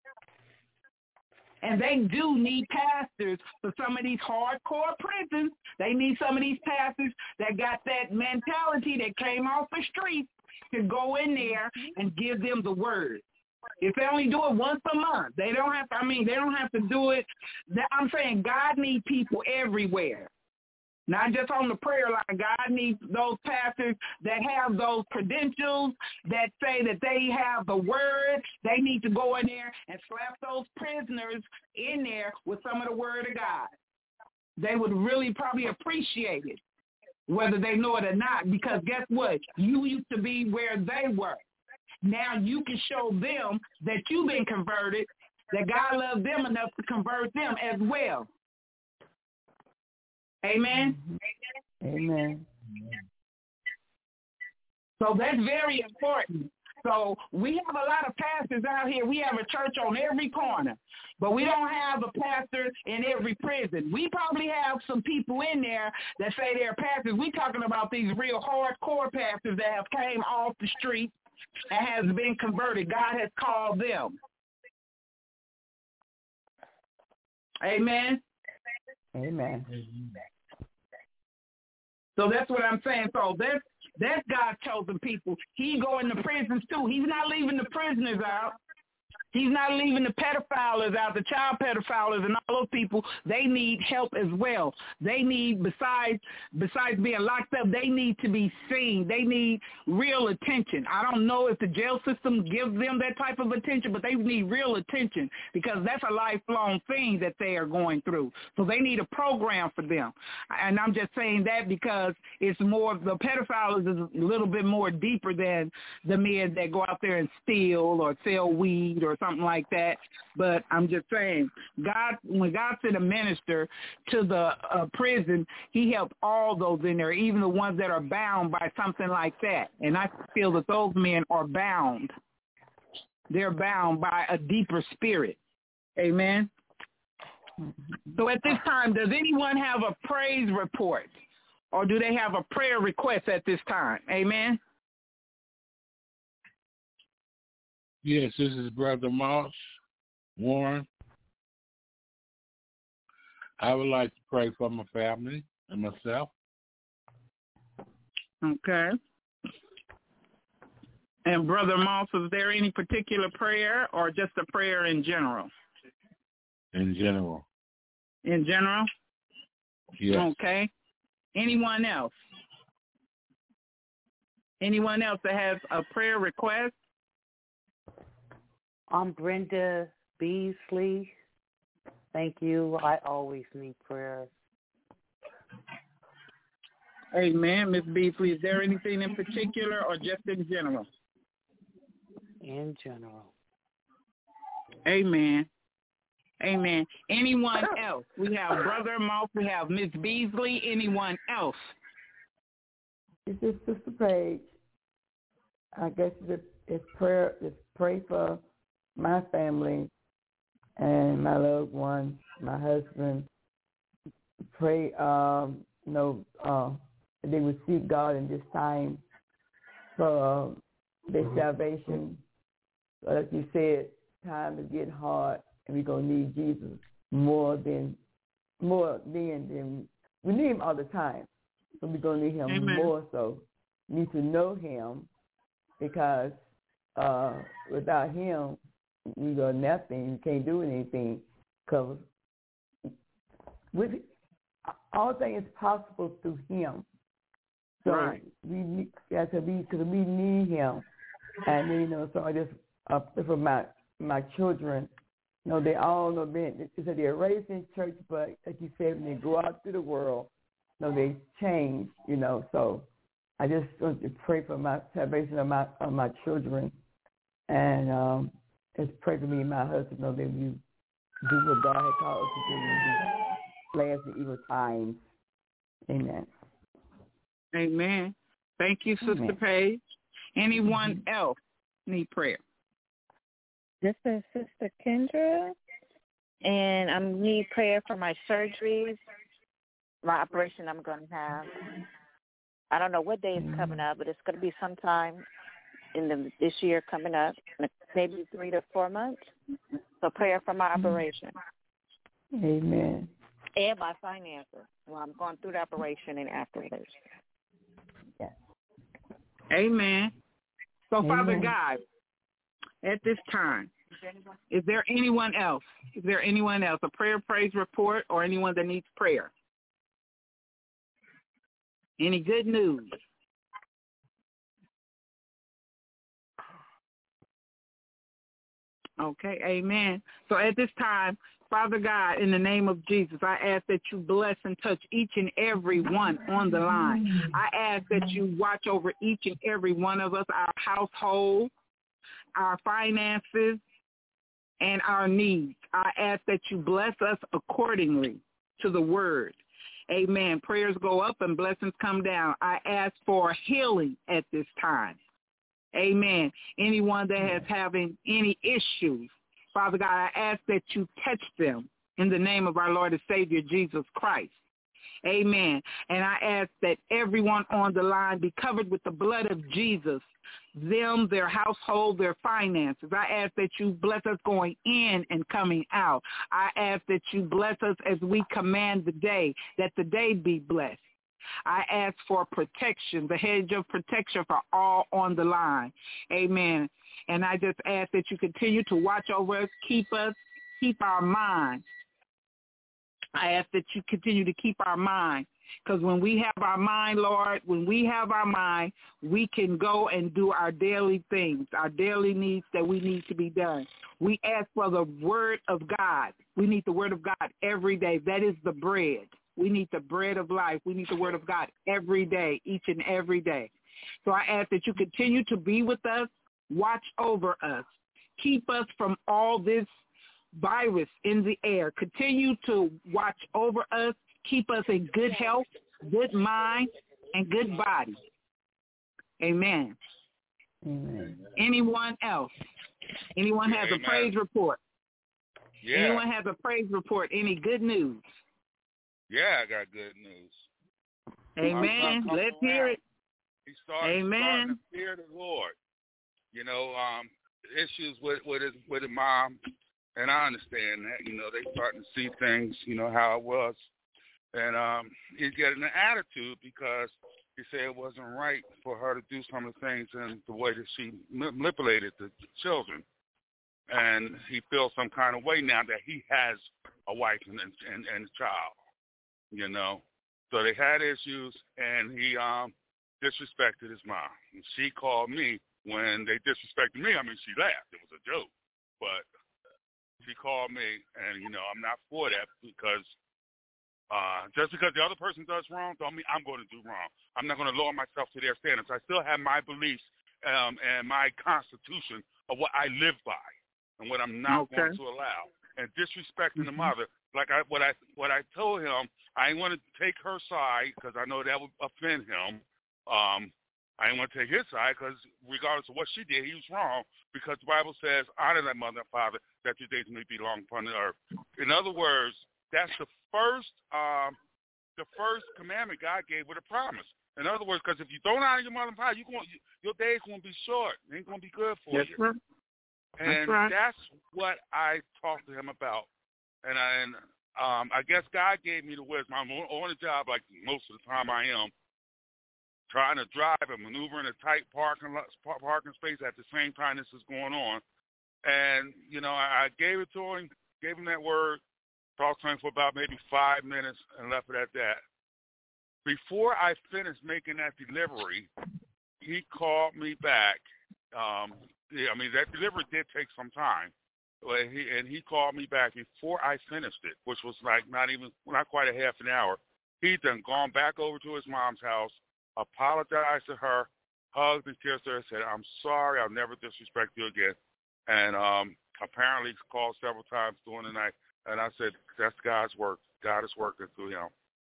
And they do need pastors for some of these hardcore prisons. They need some of these pastors that got that mentality that came off the streets to go in there and give them the word. If they only do it once a month, they don't have to, I mean, they don't have to do it. I'm saying God needs people everywhere. Not just on the prayer line. God needs those pastors that have those credentials, that say that they have the word. They need to go in there and slap those prisoners in there with some of the word of God. They would really probably appreciate it, whether they know it or not, because guess what? You used to be where they were. Now you can show them that you've been converted, that God loves them enough to convert them as well. Amen? Amen. So that's very important. So we have a lot of pastors out here. We have a church on every corner, but we don't have a pastor in every prison. We probably have some people in there that say they're pastors. We're talking about these real hardcore pastors that have came off the street, and has been converted. God has called them. Amen. Amen. So that's what I'm saying. So that's that's God's chosen people. He go into prisons too. He's not leaving the prisoners out. He's not leaving the pedophiles out, the child pedophiles and all those people. They need help as well. They need, besides besides being locked up, they need to be seen. They need real attention. I don't know if the jail system gives them that type of attention, but they need real attention because that's a lifelong thing that they are going through. So they need a program for them. And I'm just saying that because it's more, the pedophiles is a little bit more deeper than the men that go out there and steal or sell weed or something like that. But I'm just saying, God, when God sent a minister to the uh, prison, he helped all those in there, even the ones that are bound by something like that. And I feel that those men are bound. They're bound by a deeper spirit. Amen. So at this time, does anyone have a praise report or do they have a prayer request at this time? Amen. Yes, this is Brother Moss Warren. I would like to pray for my family and myself. Okay. And Brother Moss, is there any particular prayer or just a prayer in general? In general. In general? Yes. Okay. Anyone else? Anyone else that has a prayer request? I'm Brenda Beasley. Thank you. I always need prayers. Amen. Miz Beasley, is there anything in particular or just in general? In general. Amen. Amen. Anyone else? We have Brother Moss. We have Miz Beasley. Anyone else? This is Sister Paige. I guess it's, it's prayer. It's pray for my family and my loved ones, my husband. Pray, um, you know, uh, they would seek God in this time for uh, their salvation. But like you said, time is getting hard, and we're gonna need Jesus more than more than than we need him all the time, but we're gonna need him Amen. more. So we need to know him because uh, without him, we got nothing. We can't do anything. Cause with all things possible through him. So right. we need, yeah, to be because we need him, and you know, so I just uh, for my my children, you know, they all know been they said they're raised in church, but like you said, when they go out through the world, you know, they change, you know. So I just want to pray for my salvation of my of my children, and um, just pray for me and my husband, know that you do what God has called us to do in these last and evil times. Amen. Amen. Thank you, Sister Amen. Paige. Anyone mm-hmm. else need prayer? This is Sister Kendra, and I need prayer for my surgeries, my operation I'm going to have. I don't know what day it's coming up, but it's going to be sometime in the, this year coming up, maybe three to four months. So prayer for my operation. Amen. And my finances. Well, I'm going through the operation and afterwards. Yes. Amen. So, Amen. Father God, at this time, is there anyone else? Is there anyone else, a prayer praise report, or anyone that needs prayer? Any good news? Okay, amen. So at this time, Father God, in the name of Jesus, I ask that you bless and touch each and every one on the line. I ask that you watch over each and every one of us, our household, our finances, and our needs. I ask that you bless us accordingly to the word. Amen. Prayers go up and blessings come down. I ask for healing at this time. Amen. Anyone that has having any issues, Father God, I ask that you touch them in the name of our Lord and Savior, Jesus Christ. Amen. And I ask that everyone on the line be covered with the blood of Jesus, them, their household, their finances. I ask that you bless us going in and coming out. I ask that you bless us as we command the day, that the day be blessed. I ask for protection, the hedge of protection for all on the line. Amen. And I just ask that you continue to watch over us, keep us, keep our minds. I ask that you continue to keep our mind, because when we have our mind, Lord, when we have our mind, we can go and do our daily things, our daily needs that we need to be done. We ask for the word of God. We need the word of God every day. That is the bread. We need the bread of life. We need the word of God every day, each and every day. So I ask that you continue to be with us, watch over us, keep us from all this virus in the air. Continue to watch over us, keep us in good health, good mind, and good body. Amen. Amen. Anyone else? Anyone has Amen. a praise report? Yeah. Anyone has a praise report? Any good news? Yeah, I got good news. Amen. Let's hear it. He's starting, Amen. starting to fear the Lord. You know, um, issues with, with his with his mom, and I understand that. You know, they starting to see things, you know, how it was. And um, he's getting an attitude because he said it wasn't right for her to do some of the things and the way that she manipulated the children. And he feels some kind of way now that he has a wife and, and, and a child, you know. So they had issues, and he um, disrespected his mom. And she called me when they disrespected me. I mean, she laughed. It was a joke. But she called me, and, you know, I'm not for that because uh, just because the other person does wrong don't mean I'm going to do wrong. I'm not going to lower myself to their standards. I still have my beliefs um, and my constitution of what I live by and what I'm not Okay. going to allow. And disrespecting the mother, like I what I what I told him, I didn't want to take her side because I know that would offend him. Um, I didn't want to take his side because regardless of what she did, he was wrong because the Bible says, honor thy mother and father that your days may be long upon the earth. In other words, that's the first um, the first commandment God gave with a promise. In other words, because if you don't honor your mother and father, you going your days going to be short. It ain't going to be good for Yes, you. sir. And that's, right. that's what I talked to him about. And, I, and um, I guess God gave me the wisdom. I'm on, on the job like most of the time I am, trying to drive and maneuver in a tight parking lot, parking space at the same time this is going on. And, you know, I, I gave it to him, gave him that word, talked to him for about maybe five minutes and left it at that. Before I finished making that delivery, he called me back. Um, yeah, I mean, that delivery did take some time. But he, and he called me back before I finished it, which was like not even, not quite a half an hour. He'd done gone back over to his mom's house, apologized to her, hugged and kissed her, and said, I'm sorry, I'll never disrespect you again. And um, apparently he called several times during the night. And I said, that's God's work. God is working through him.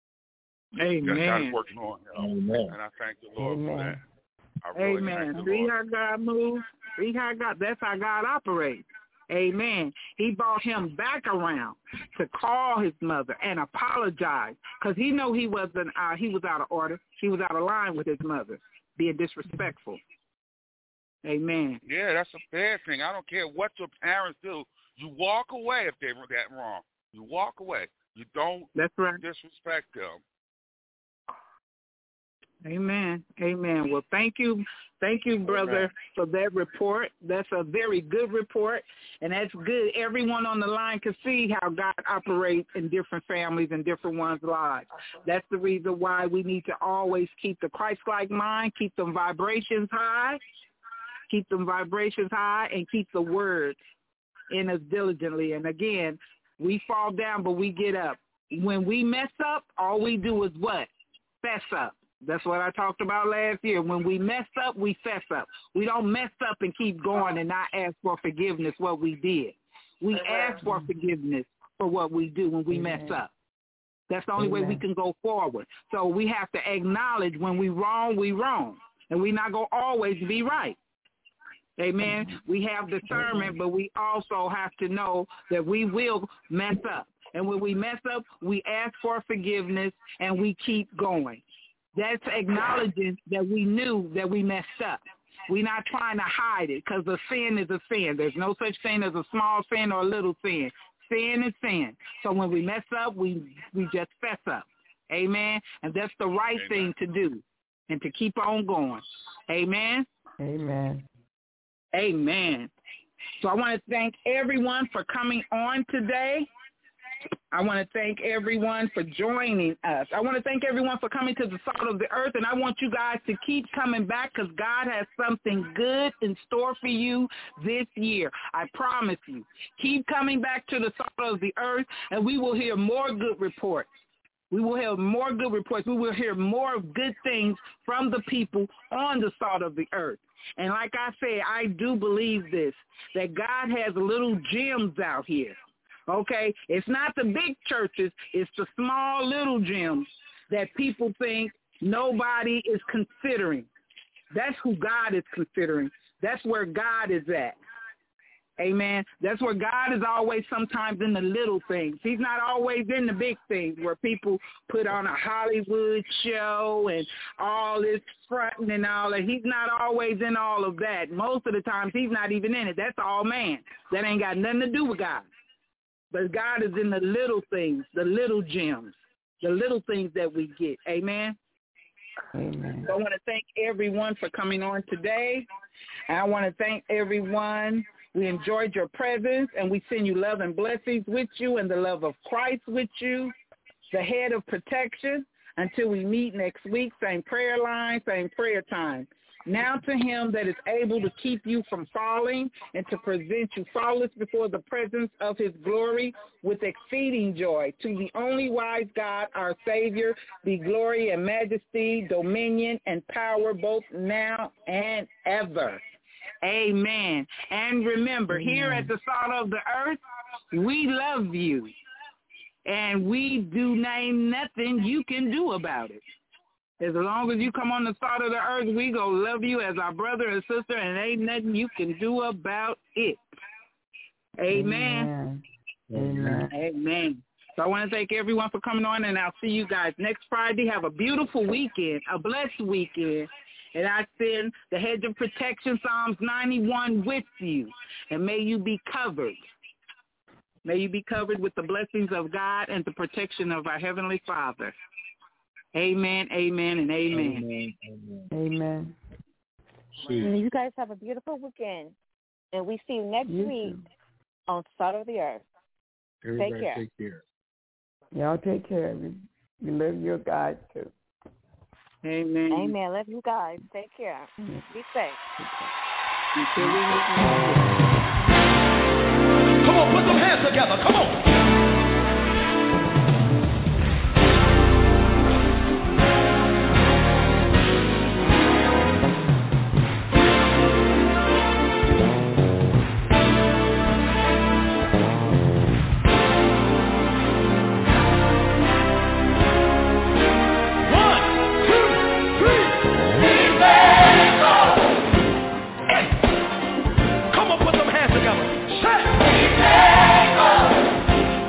Amen. God is working on him. Amen. And I thank the Lord Amen. for that. I really Amen. thank the See Lord. how God moves? See how God, that's how God operates. Amen. He brought him back around to call his mother and apologize because he know he wasn't, uh, he was out of order. He was out of line with his mother, being disrespectful. Amen. Yeah, that's a bad thing. I don't care what your parents do. You walk away if they were that wrong. You walk away. You don't That's right. disrespect them. Amen. Amen. Well, thank you. Thank you, brother, Amen. for that report. That's a very good report, and that's good. Everyone on the line can see how God operates in different families and different ones' lives. That's the reason why we need to always keep the Christ-like mind, keep them vibrations high, keep them vibrations high, and keep the word in us diligently. And again, we fall down, but we get up. When we mess up, all we do is what? Fess up. That's what I talked about last year. When we mess up, we fess up. We don't mess up and keep going and not ask for forgiveness what we did. We ask for forgiveness for what we do when we Amen. mess up. That's the only Amen. way we can go forward. So we have to acknowledge when we wrong, we wrong. And we not going to always be right. Amen. We have discernment, but we also have to know that we will mess up. And when we mess up, we ask for forgiveness and we keep going. That's acknowledging that we knew that we messed up. We're not trying to hide it because a sin is a sin. There's no such thing as a small sin or a little sin. Sin is sin. So when we mess up, we, we just fess up. Amen. And that's the right Amen. Thing to do and to keep on going. Amen. Amen. Amen. So I want to thank everyone for coming on today. I want to thank everyone for joining us. I want to thank everyone for coming to the Salt of the Earth, and I want you guys to keep coming back because God has something good in store for you this year. I promise you. Keep coming back to the Salt of the Earth, and we will hear more good reports. We will hear more good reports. We will hear more good things from the people on the Salt of the Earth. And like I say, I do believe this, that God has little gems out here. Okay, it's not the big churches, it's the small little gems that people think nobody is considering. That's who God is considering. That's where God is at. Amen. That's where God is always sometimes in the little things. He's not always in the big things where people put on a Hollywood show and all this fronting and all that. He's not always in all of that. Most of the times he's not even in it. That's all man. That ain't got nothing to do with God. But God is in the little things, the little gems, the little things that we get. Amen? Amen. So I want to thank everyone for coming on today. And I want to thank everyone. We enjoyed your presence, and we send you love and blessings with you and the love of Christ with you, the head of protection. Until we meet next week, same prayer line, same prayer time. Now to him that is able to keep you from falling and to present you faultless before the presence of his glory with exceeding joy. To the only wise God, our Savior, be glory and majesty, dominion and power both now and ever. Amen. And remember, Amen. Here at the Salt of the Earth, we love you. And we do name nothing you can do about it. As long as you come on the Salt of the Earth, we go love you as our brother and sister, and ain't nothing you can do about it. Amen. Amen. Amen. So I want to thank everyone for coming on, and I'll see you guys next Friday. Have a beautiful weekend, a blessed weekend. And I send the hedge of protection, Psalms ninety-one, with you. And may you be covered. May you be covered with the blessings of God and the protection of our Heavenly Father. Amen, amen, and amen. Amen. Amen. amen. You guys have a beautiful weekend. And we see you next you week too. On Salt of the Earth. Everybody take care. Take care. Y'all take care. We, we love your guys too. Amen. Amen. Love you guys. Take care. Mm-hmm. Be safe. Until we meet. Come on, put some hands together. Come on. Come on, put some hands together. Say,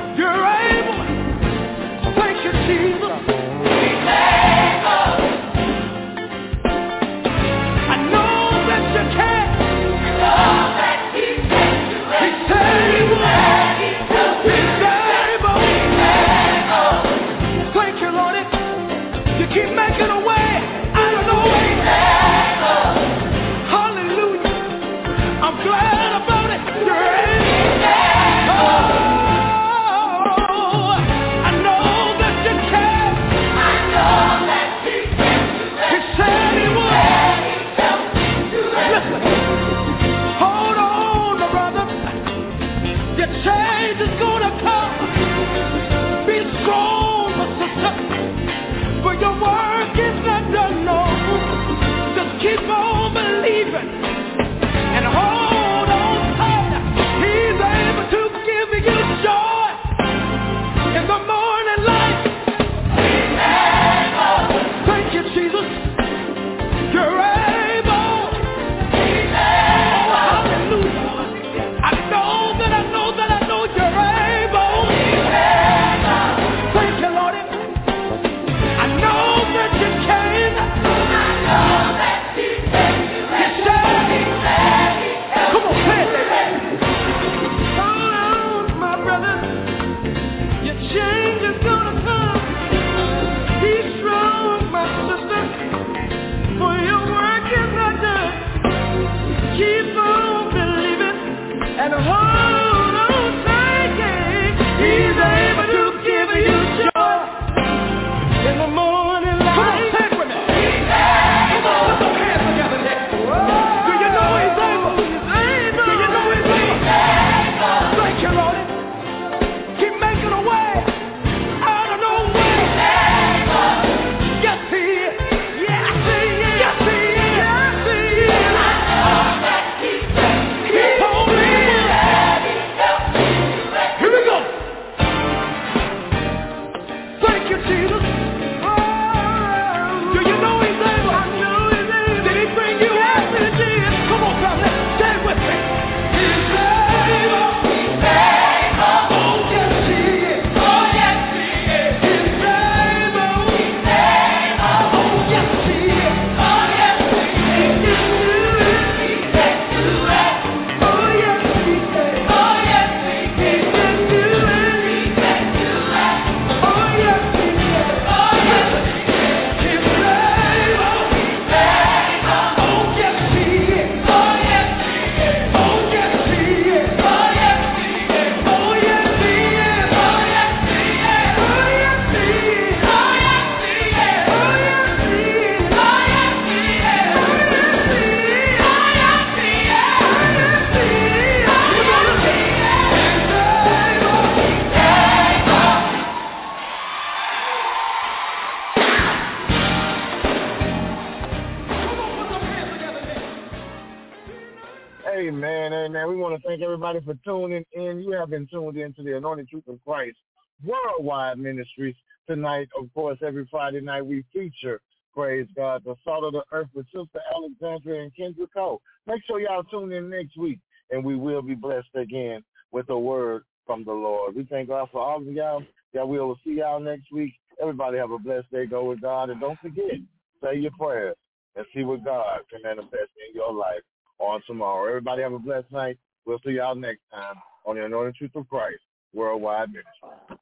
Amen, amen. We want to thank everybody for tuning in. You have been tuned in to the Anointed Truth of Christ Worldwide Ministries. Tonight, of course, every Friday night we feature, praise God, the Salt of the Earth with Sister Alexandra and Kendra Cole. Make sure y'all tune in next week, and we will be blessed again with a word from the Lord. We thank God for all of y'all. Yeah, we will see y'all next week. Everybody have a blessed day. Go with God, and don't forget, say your prayers and see what God can manifest in your life on tomorrow. Everybody have a blessed night. We'll see y'all next time on the Anointed Truth of Christ Worldwide Ministry.